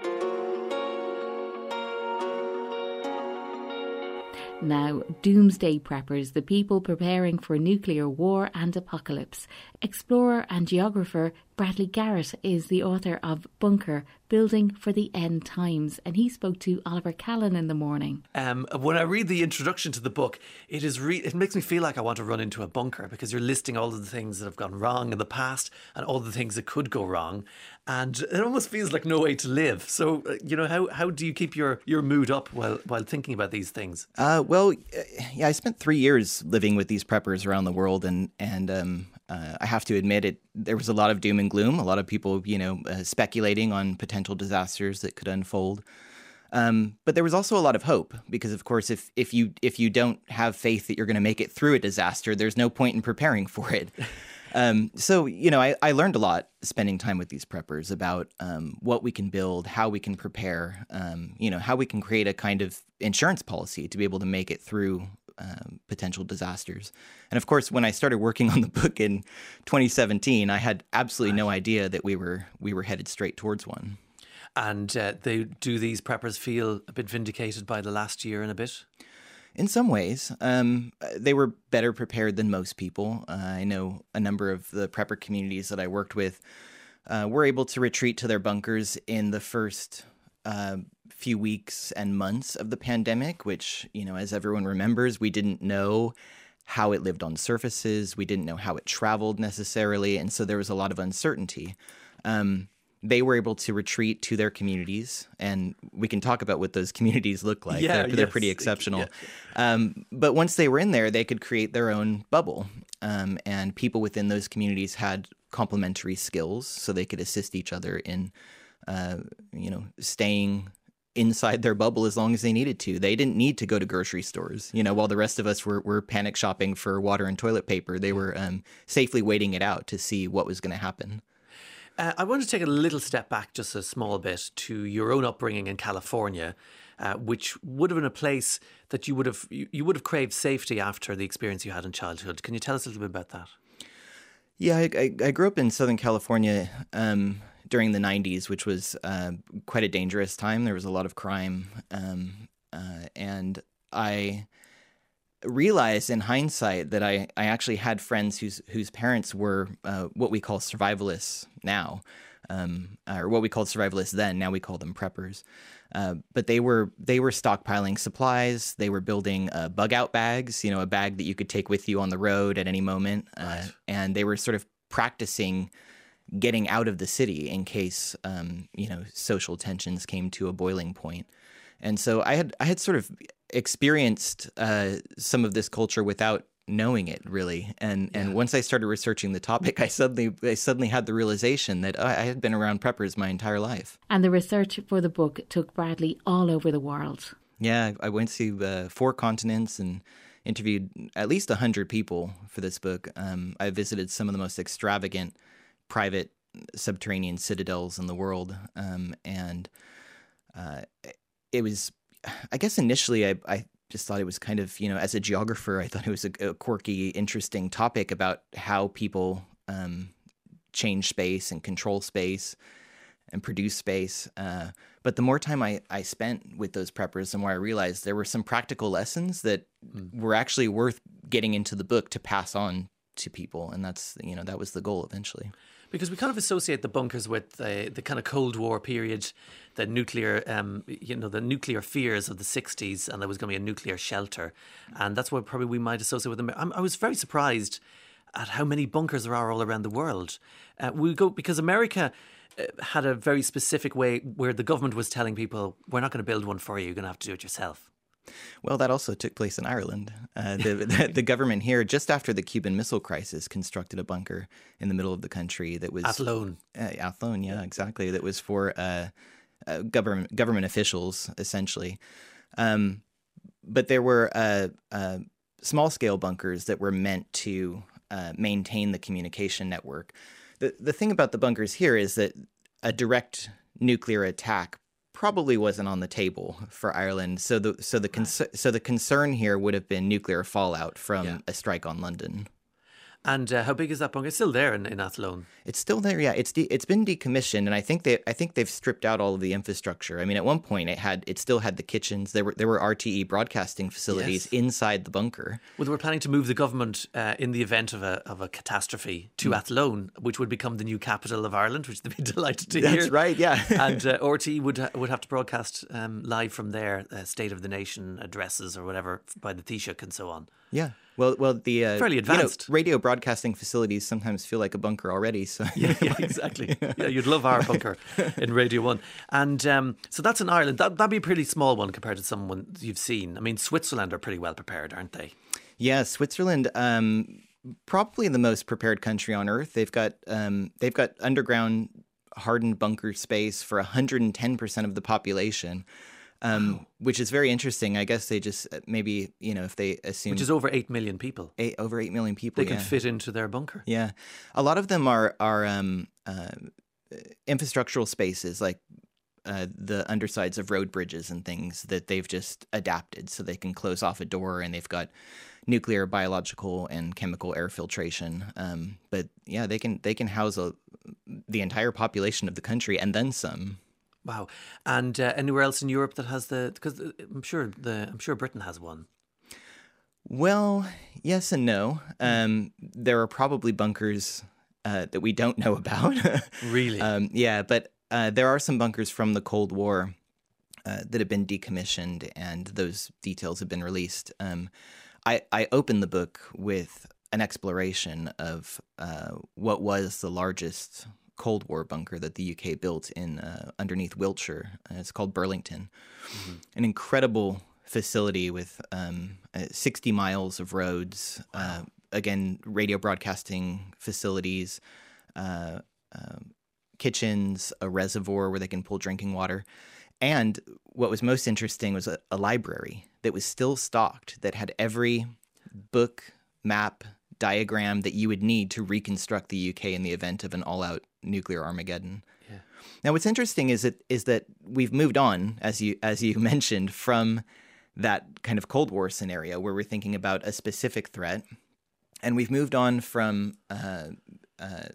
Now, doomsday preppers, the people preparing for nuclear war and apocalypse. Explorer and geographer Bradley Garrett is the author of Bunker, Building for the End Times, and he spoke to Oliver Callan in the morning. Um, when I read the introduction to the book, it is re- it makes me feel like I want to run into a bunker, because you're listing all of the things that have gone wrong in the past and all the things that could go wrong, and it almost feels like no way to live. So, uh, you know, how how do you keep your, your mood up while while thinking about these things? Uh, well, yeah, I spent three years living with these preppers around the world, and and um, uh, I have to admit it. There was a lot of doom and gloom. A lot of people, you know, uh, speculating on potential disasters that could unfold. Um, but there was also a lot of hope, because, of course, if if you if you don't have faith that you're going to make it through a disaster, there's no point in preparing for it. Um, so, you know, I, I learned a lot spending time with these preppers about um, what we can build, how we can prepare, um, you know, how we can create a kind of insurance policy to be able to make it through um, potential disasters. And of course, when I started working on the book in twenty seventeen, I had absolutely no idea that we were we were headed straight towards one. And uh, they do these preppers feel a bit vindicated by the last year and a bit? In some ways, um, they were better prepared than most people. Uh, I know a number of the prepper communities that I worked with uh, were able to retreat to their bunkers in the first uh, few weeks and months of the pandemic, which, you know, as everyone remembers, we didn't know how it lived on surfaces. We didn't know how it traveled necessarily. And so there was a lot of uncertainty. Um, They were able to retreat to their communities, and we can talk about what those communities look like. Yeah, they're, they're yes. pretty exceptional. Yeah. Um, but once they were in there, they could create their own bubble, um, and people within those communities had complementary skills, so they could assist each other in, uh, you know, staying inside their bubble as long as they needed to. They didn't need to go to grocery stores, you know, while the rest of us were, were panic shopping for water and toilet paper. They were um, safely waiting it out to see what was going to happen. Uh, I want to take a little step back, just a small bit, to your own upbringing in California, uh, which would have been a place that you would have you, you would have craved safety after the experience you had in childhood. Can you tell us a little bit about that? Yeah, I, I, I grew up in Southern California um, during the nineties, which was uh, quite a dangerous time. There was a lot of crime, um, uh, and I realized in hindsight that I, I actually had friends whose whose parents were uh, what we call survivalists now, um, or what we called survivalists then. Now we call them preppers. Uh, but they were they were stockpiling supplies. They were building uh, bug out bags, you know, a bag that you could take with you on the road at any moment. Uh, right. And they were sort of practicing getting out of the city in case, um, you know, social tensions came to a boiling point. And so I had I had sort of experienced uh, some of this culture without knowing it, really. And yeah. and once I started researching the topic, I suddenly I suddenly had the realization that I had been around preppers my entire life. And the research for the book took Bradley all over the world. Yeah, I went to uh, four continents and interviewed at least one hundred people for this book. Um, I visited some of the most extravagant private subterranean citadels in the world. Um, and uh, it was, I guess initially I, I just thought it was kind of, you know, as a geographer, I thought it was a, a quirky, interesting topic about how people um, change space and control space and produce space. Uh, but the more time I, I spent with those preppers, the more I realized there were some practical lessons that mm. were actually worth getting into the book to pass on to people. And that's, you know, that was the goal eventually. Because we kind of associate the bunkers with the, the kind of Cold War period, the nuclear, um, you know, the nuclear fears of the sixties, and there was going to be a nuclear shelter. And that's what probably we might associate with them. I'm, I was very surprised at how many bunkers there are all around the world. Uh, we go because America uh, had a very specific way where the government was telling people, we're not going to build one for you, you're going to have to do it yourself. Well, that also took place in Ireland. Uh, the, the, the government here, just after the Cuban Missile Crisis, constructed a bunker in the middle of the country that was Athlone. Uh, Athlone, yeah, exactly. That was for uh, uh, government government officials, essentially. Um, but there were uh, uh, small scale bunkers that were meant to uh, maintain the communication network. The the thing about the bunkers here is that a direct nuclear attack probably wasn't on the table for Ireland. So the so the con- so the concern here would have been nuclear fallout from yeah. a strike on London. And uh, how big is that bunker? It's still there in, in Athlone. It's still there, yeah. It's de- it's been decommissioned, and I think they I think they've stripped out all of the infrastructure. I mean, at one point it had it still had the kitchens. There were there were R T E broadcasting facilities yes. inside the bunker. Well, they were planning to move the government uh, in the event of a of a catastrophe to mm. Athlone, which would become the new capital of Ireland, which they'd be delighted to That's hear. That's right, yeah. And uh, R T E would ha- would have to broadcast um, live from there, uh, State of the Nation addresses or whatever by the Taoiseach and so on. Yeah. Well, well, the uh, fairly advanced you know, radio broadcasting facilities sometimes feel like a bunker already. So yeah, yeah, exactly. Yeah, you'd love our bunker in Radio One, and um, so that's in Ireland. That that'd be a pretty small one compared to someone you've seen. I mean, Switzerland are pretty well prepared, aren't they? Yeah, Switzerland, um, probably the most prepared country on earth. They've got um, they've got underground hardened bunker space for one hundred ten percent of the population. Um, wow. Which is very interesting. I guess they just maybe, you know, if they assume... Which is over eight million people. Eight, over eight million people, They yeah. can fit into their bunker. Yeah. A lot of them are, are um, uh, infrastructural spaces, like uh, the undersides of road bridges and things that they've just adapted so they can close off a door, and they've got nuclear, biological, and chemical air filtration. Um, but yeah, they can they can house a, the entire population of the country and then some. Wow. And uh, anywhere else in Europe that has the, because I'm sure the I'm sure Britain has one. Well, yes and no. Um, there are probably bunkers uh, that we don't know about. Really? Um, yeah, but uh, there are some bunkers from the Cold War uh, that have been decommissioned, and those details have been released. Um, I, I opened the book with an exploration of uh, what was the largest Cold War bunker that the U K built in uh, underneath Wiltshire. Uh, it's called Burlington. Mm-hmm. An incredible facility with um, uh, sixty miles of roads. Wow. Uh, again, radio broadcasting facilities, uh, uh, kitchens, a reservoir where they can pull drinking water. And what was most interesting was a, a library that was still stocked that had every book, map, diagram that you would need to reconstruct the U K in the event of an all-out nuclear Armageddon. Yeah. Now, what's interesting is that is that we've moved on, as you as you mentioned, from that kind of Cold War scenario where we're thinking about a specific threat, and we've moved on from uh, uh,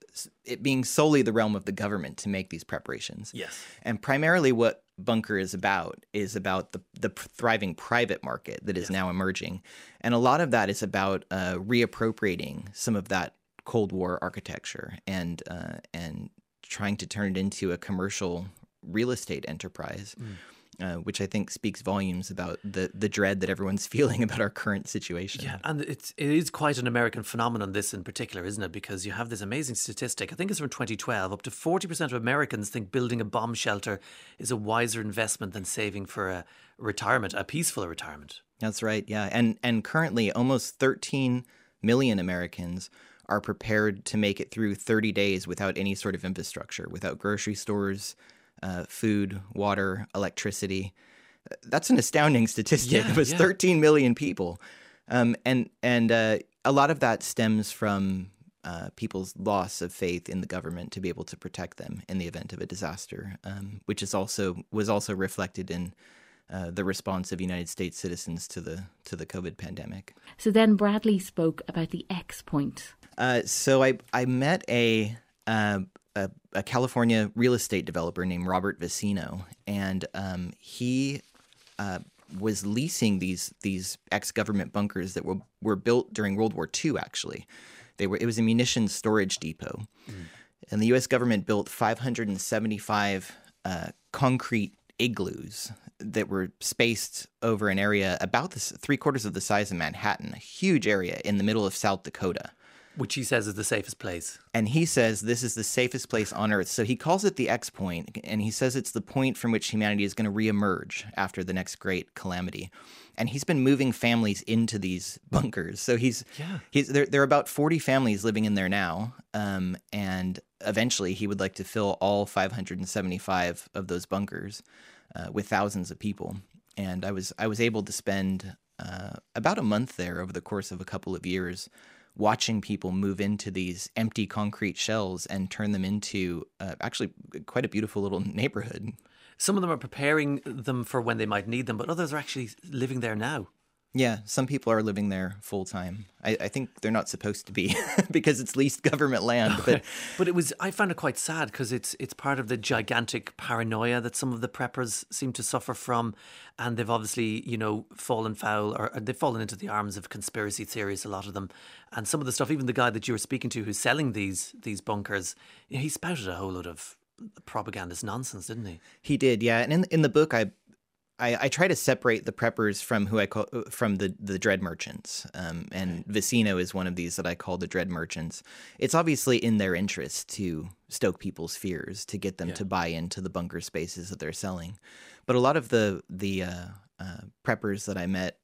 it being solely the realm of the government to make these preparations. Yes. And primarily what Bunker is about is about the, the thriving private market that is yes. now emerging. And a lot of that is about uh, reappropriating some of that Cold War architecture and uh, and trying to turn it into a commercial real estate enterprise. Mm. Uh, which I think speaks volumes about the, the dread that everyone's feeling about our current situation. Yeah, and it's, it is quite an American phenomenon, this in particular, isn't it? Because you have this amazing statistic, I think it's from twenty twelve, up to forty percent of Americans think building a bomb shelter is a wiser investment than saving for a retirement, a peaceful retirement. That's right, yeah. And, and currently, almost thirteen million Americans are prepared to make it through thirty days without any sort of infrastructure, without grocery stores, Uh, food, water, electricity. That's an astounding statistic. Yeah, it was yeah. thirteen million people. Um, and and uh, a lot of that stems from uh, people's loss of faith in the government to be able to protect them in the event of a disaster, um, which is also was also reflected in uh, the response of United States citizens to the to the COVID pandemic. So then Bradley spoke about the X point. Uh, so I I met a uh, A, a California real estate developer named Robert Vicino, and um, he uh, was leasing these these ex-government bunkers that were were built during World War Two. Actually, they were it was a munitions storage depot, mm. and the U S government built five hundred seventy-five uh, concrete igloos that were spaced over an area about the, three quarters of the size of Manhattan, a huge area in the middle of South Dakota. Which he says is the safest place. And he says this is the safest place on Earth. So he calls it the X point, and he says it's the point from which humanity is going to reemerge after the next great calamity. And he's been moving families into these bunkers. So he's yeah. he's there. There are about forty families living in there now, um, and eventually he would like to fill all five hundred seventy-five of those bunkers uh, with thousands of people. And I was I was able to spend uh, about a month there over the course of a couple of years, watching people move into these empty concrete shells and turn them into uh, actually quite a beautiful little neighborhood. Some of them are preparing them for when they might need them, but others are actually living there now. Yeah, some people are living there full time. I, I think they're not supposed to be because it's leased government land. But but it was I found it quite sad because it's it's part of the gigantic paranoia that some of the preppers seem to suffer from, and they've obviously you know fallen foul or they've fallen into the arms of conspiracy theories. A lot of them, and some of the stuff. Even the guy that you were speaking to who's selling these these bunkers, you know, he spouted a whole load of propagandist nonsense, didn't he? He did, yeah. And in in the book, I. I, I try to separate the preppers from who I call from the, the dread merchants, um, and Vicino is one of these that I call the dread merchants. It's obviously in their interest to stoke people's fears, to get them yeah. to buy into the bunker spaces that they're selling. But a lot of the the uh, uh, preppers that I met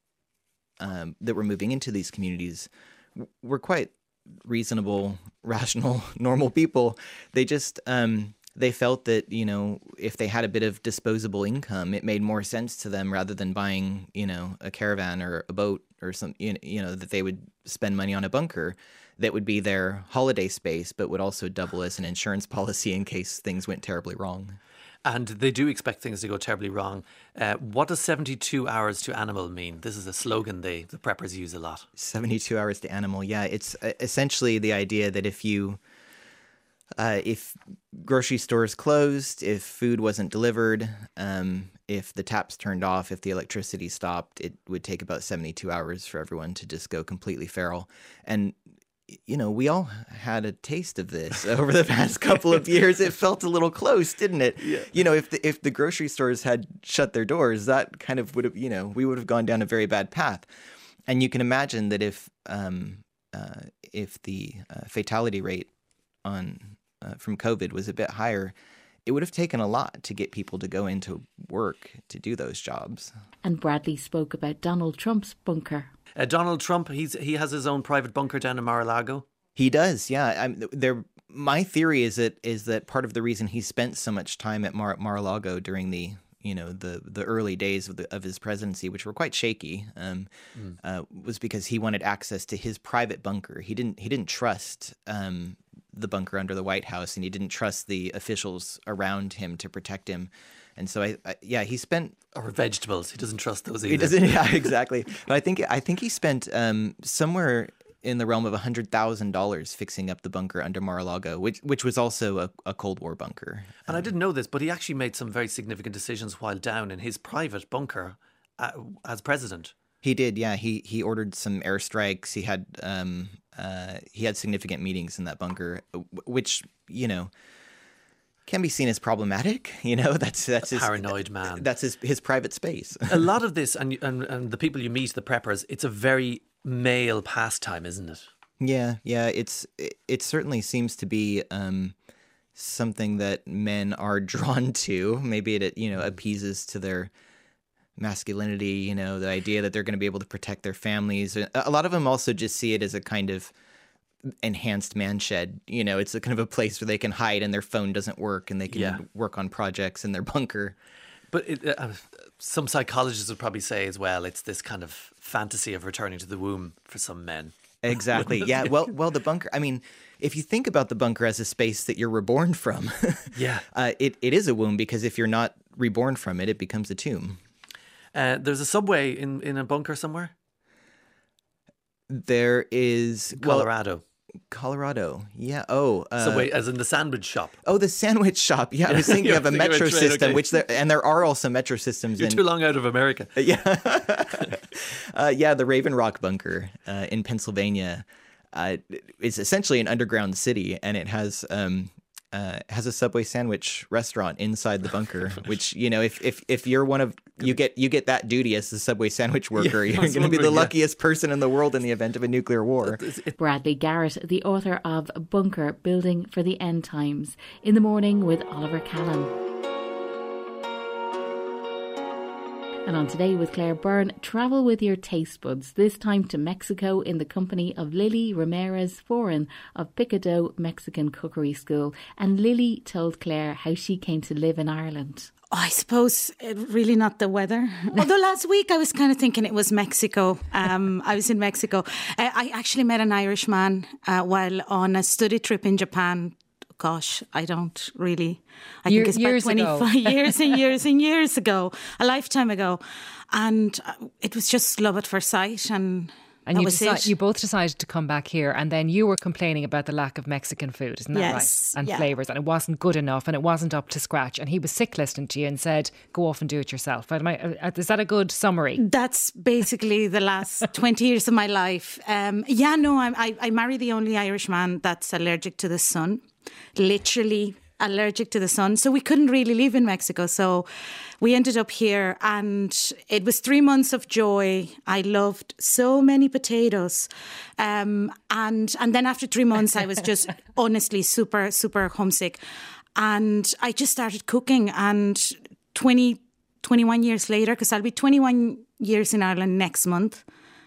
um, that were moving into these communities w- were quite reasonable, rational, normal people. They just um, they felt that, you know, if they had a bit of disposable income, it made more sense to them rather than buying, you know, a caravan or a boat or some, you know, that they would spend money on a bunker that would be their holiday space, but would also double as an insurance policy in case things went terribly wrong. And they do expect things to go terribly wrong. Uh, what does seventy-two hours to animal mean? This is a slogan they, the preppers use a lot. seventy-two hours to animal, yeah. It's essentially the idea that if you, uh, if grocery stores closed, if food wasn't delivered, um, if the taps turned off, if the electricity stopped, it would take about seventy-two hours for everyone to just go completely feral. And you know, we all had a taste of this over the past couple of years. It felt a little close, didn't it? Yeah. You know, if the, if the grocery stores had shut their doors, that kind of would have, you know, we would have gone down a very bad path. And you can imagine that if um, uh, if the uh, fatality rate on uh, from COVID was a bit higher, it would have taken a lot to get people to go into work to do those jobs. And Bradley spoke about Donald Trump's bunker. Uh, Donald Trump, he's he has his own private bunker down in Mar-a-Lago. He does, yeah. I'm, there, my theory is that is that part of the reason he spent so much time at Mar- Mar-a-Lago during the you know, the the early days of the of his presidency, which were quite shaky, um, mm. uh, was because he wanted access to his private bunker. He didn't he didn't trust um, the bunker under the White House, and he didn't trust the officials around him to protect him. And so, I, I yeah, he spent or vegetables. He doesn't trust those either. He doesn't. Yeah, exactly. But I think I think he spent um, somewhere in the realm of one hundred thousand dollars fixing up the bunker under Mar-a-Lago, which which was also a, a Cold War bunker. And I didn't know this, but he actually made some very significant decisions while down in his private bunker uh, as president. He did, yeah. He he ordered some airstrikes. He had um uh he had significant meetings in that bunker, which, you know, can be seen as problematic. You know, that's that's a his paranoid man. That's his his private space. A lot of this, and, and and the people you meet, the preppers, it's a very male pastime, isn't it? Yeah, yeah. It's it, it certainly seems to be um, something that men are drawn to. Maybe it you know appeases to their masculinity. You know, the idea that they're going to be able to protect their families. A lot of them also just see it as a kind of enhanced man shed. You know, it's a kind of a place where they can hide and their phone doesn't work and they can yeah. work on projects in their bunker. But it, uh, some psychologists would probably say as well, it's this kind of fantasy of returning to the womb for some men. Exactly. Yeah. Well, well, the bunker. I mean, if you think about the bunker as a space that you're reborn from, yeah, uh, it it is a womb, because if you're not reborn from it, it becomes a tomb. Uh, there's a subway in, in a bunker somewhere. There is Colorado. Well, Colorado, yeah. Oh, uh, so wait, as in the sandwich shop? Oh, the sandwich shop. Yeah, I was thinking of a metro of system, okay. which there, and there are also metro systems. You're in, too long out of America. Yeah, uh, yeah. The Raven Rock bunker uh, in Pennsylvania uh, is essentially an underground city, and it has um, uh, has a Subway sandwich restaurant inside the bunker. Which, you know, if if if you're one of you get you get that duty as the Subway sandwich worker, yeah, you're going to be the luckiest yeah. person in the world in the event of a nuclear war. Bradley Garrett, the author of Bunker: Building for the End Times, in the morning with Oliver Callan. And on Today with Claire Byrne, travel with your taste buds, this time to Mexico in the company of Lily Ramirez Foran of Picado Mexican Cookery School. And Lily told Claire how she came to live in Ireland. Oh, I suppose uh, really not the weather. Although last week I was kind of thinking it was Mexico. Um, I was in Mexico. Uh, I actually met an Irishman uh, while on a study trip in Japan. Gosh, I don't really. I Year, think it's about twenty-five years and years and years ago, a lifetime ago, and it was just love at first sight, and. And that you, was deci- it. you both decided to come back here, and then you were complaining about the lack of Mexican food, isn't that yes, right? And yeah. flavours, and it wasn't good enough, and it wasn't up to scratch. And he was sick listening to you and said, "Go off and do it yourself." Am I, is that a good summary? That's basically the last twenty years of my life. Um, yeah, no, I, I, I married the only Irishman that's allergic to the sun, literally allergic to the sun. So we couldn't really live in Mexico. So we ended up here, and it was three months of joy. I loved so many potatoes. Um, and, and then after three months, I was just honestly super, super homesick. And I just started cooking, and twenty, twenty-one years later, because I'll be twenty-one years in Ireland next month,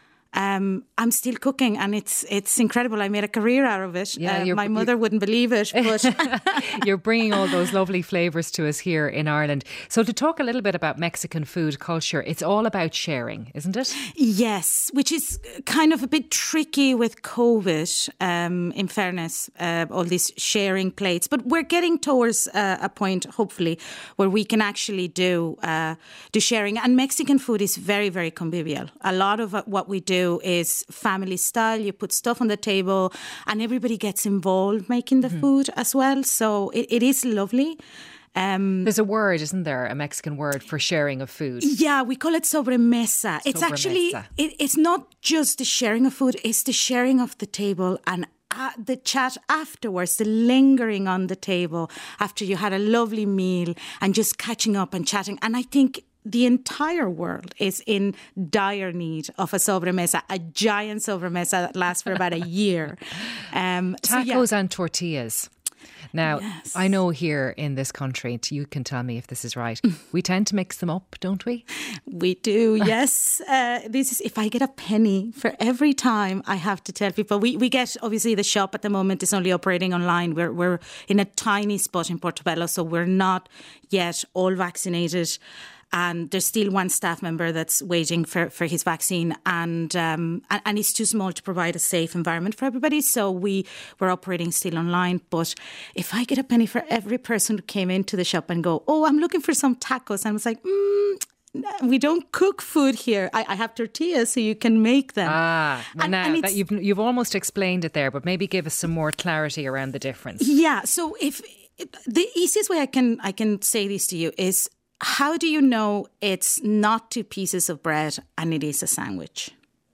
Um, I'm still cooking, and it's it's incredible. I made a career out of it. Yeah, uh, my mother wouldn't believe it, but you're bringing all those lovely flavours to us here in Ireland. So to talk a little bit about Mexican food culture, it's all about sharing, isn't it? Yes, which is kind of a bit tricky with COVID, um, in fairness, uh, all these sharing plates. But we're getting towards uh, a point, hopefully, where we can actually do, uh, do sharing. And Mexican food is very, very convivial. A lot of what we do is family style. You put stuff on the table and everybody gets involved making the mm-hmm. food as well. So it, it is lovely. Um, There's a word, isn't there? A Mexican word for sharing of food. Yeah, we call it sobremesa. It's sobremesa. actually, it, it's not just the sharing of food, it's the sharing of the table and uh, the chat afterwards, the lingering on the table after you had a lovely meal and just catching up and chatting. And I think the entire world is in dire need of a sobremesa, a giant sobremesa that lasts for about a year. Um, Tacos so yeah. and tortillas. Now, yes. I know here in this country, you can tell me if this is right, we tend to mix them up, don't we? We do, yes. Uh, this is if I get a penny for every time I have to tell people. We we get, obviously, the shop at the moment is only operating online. We're, we're in a tiny spot in Portobello, so we're not yet, all vaccinated. And there's still one staff member that's waiting for, for his vaccine, and, um, and and it's too small to provide a safe environment for everybody. So we were operating still online. But if I get a penny for every person who came into the shop and go, oh, I'm looking for some tacos, and I was like, mm, we don't cook food here. I, I have tortillas, so you can make them. Ah, well, and, now and that you've you've almost explained it there, but maybe give us some more clarity around the difference. Yeah. So if the easiest way I can I can say this to you is, how do you know it's not two pieces of bread and it is a sandwich?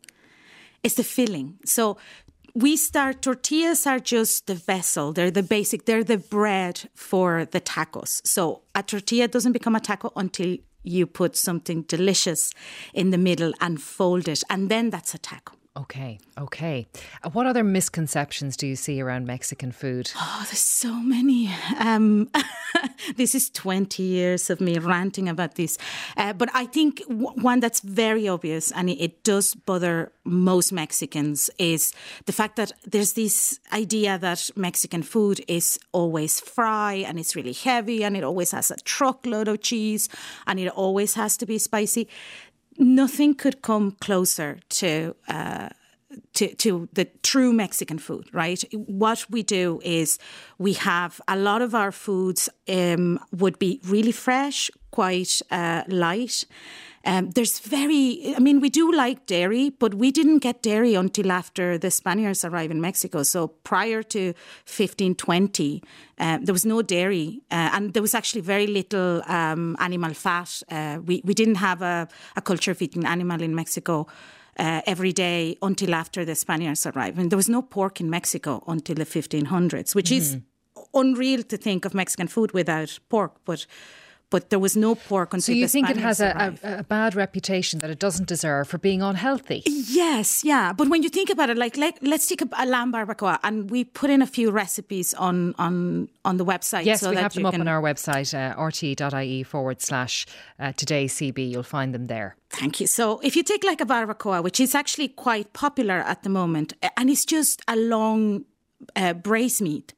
It's the filling. So we start, tortillas are just the vessel. They're the basic, they're the bread for the tacos. So a tortilla doesn't become a taco until you put something delicious in the middle and fold it. And then that's a taco. Okay, okay. Uh, What other misconceptions do you see around Mexican food? Oh, there's so many. Um, this is twenty years of me ranting about this. Uh, but I think w- one that's very obvious, and it, it does bother most Mexicans, is the fact that there's this idea that Mexican food is always fry and it's really heavy and it always has a truckload of cheese and it always has to be spicy. Nothing could come closer to, uh, to to the true Mexican food, right? What we do is we have a lot of our foods um, would be really fresh, quite uh, light. Um, there's very, I mean, we do like dairy, but we didn't get dairy until after the Spaniards arrived in Mexico. So prior to fifteen twenty, um, there was no dairy, uh, and there was actually very little um, animal fat. Uh, we, we didn't have a, a culture of eating animal in Mexico uh, every day until after the Spaniards arrived. And there was no pork in Mexico until the fifteen hundreds, which mm. is unreal to think of Mexican food without pork, but... But there was no pork until So you the think it Spaniards has a, arrived. a, a bad reputation that it doesn't deserve for being unhealthy? Yes, yeah. But when you think about it, like let, let's take a, a lamb barbacoa, and we put in a few recipes on on, on the website. Yes, so we that have them you up can... on our website, uh, rt.ie forward slash uh, today C B. You'll find them there. Thank you. So if you take like a barbacoa, which is actually quite popular at the moment, and it's just a long uh, braised meat.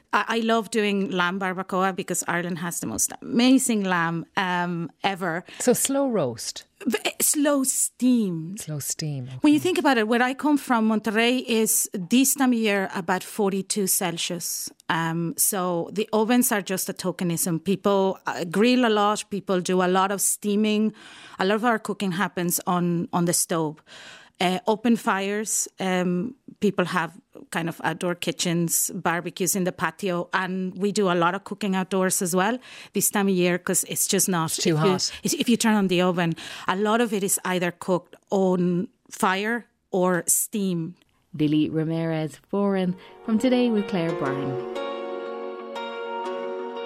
I love doing lamb barbacoa because Ireland has the most amazing lamb um, ever. So slow roast? Slow steam. Slow steam. Okay. When you think about it, where I come from, Monterrey is this time of year about forty-two Celsius. Um, so the ovens are just a tokenism. People uh, grill a lot. People do a lot of steaming. A lot of our cooking happens on, on the stove. Uh, open fires, um, people have kind of outdoor kitchens, barbecues in the patio, and we do a lot of cooking outdoors as well this time of year because it's just not too if hot. You, if you turn on the oven, a lot of it is either cooked on fire or steamed. Lily Ramirez Foran from Today with Claire Byrne.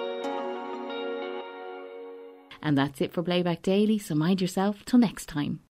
And that's it for Playback Daily, so mind yourself till next time.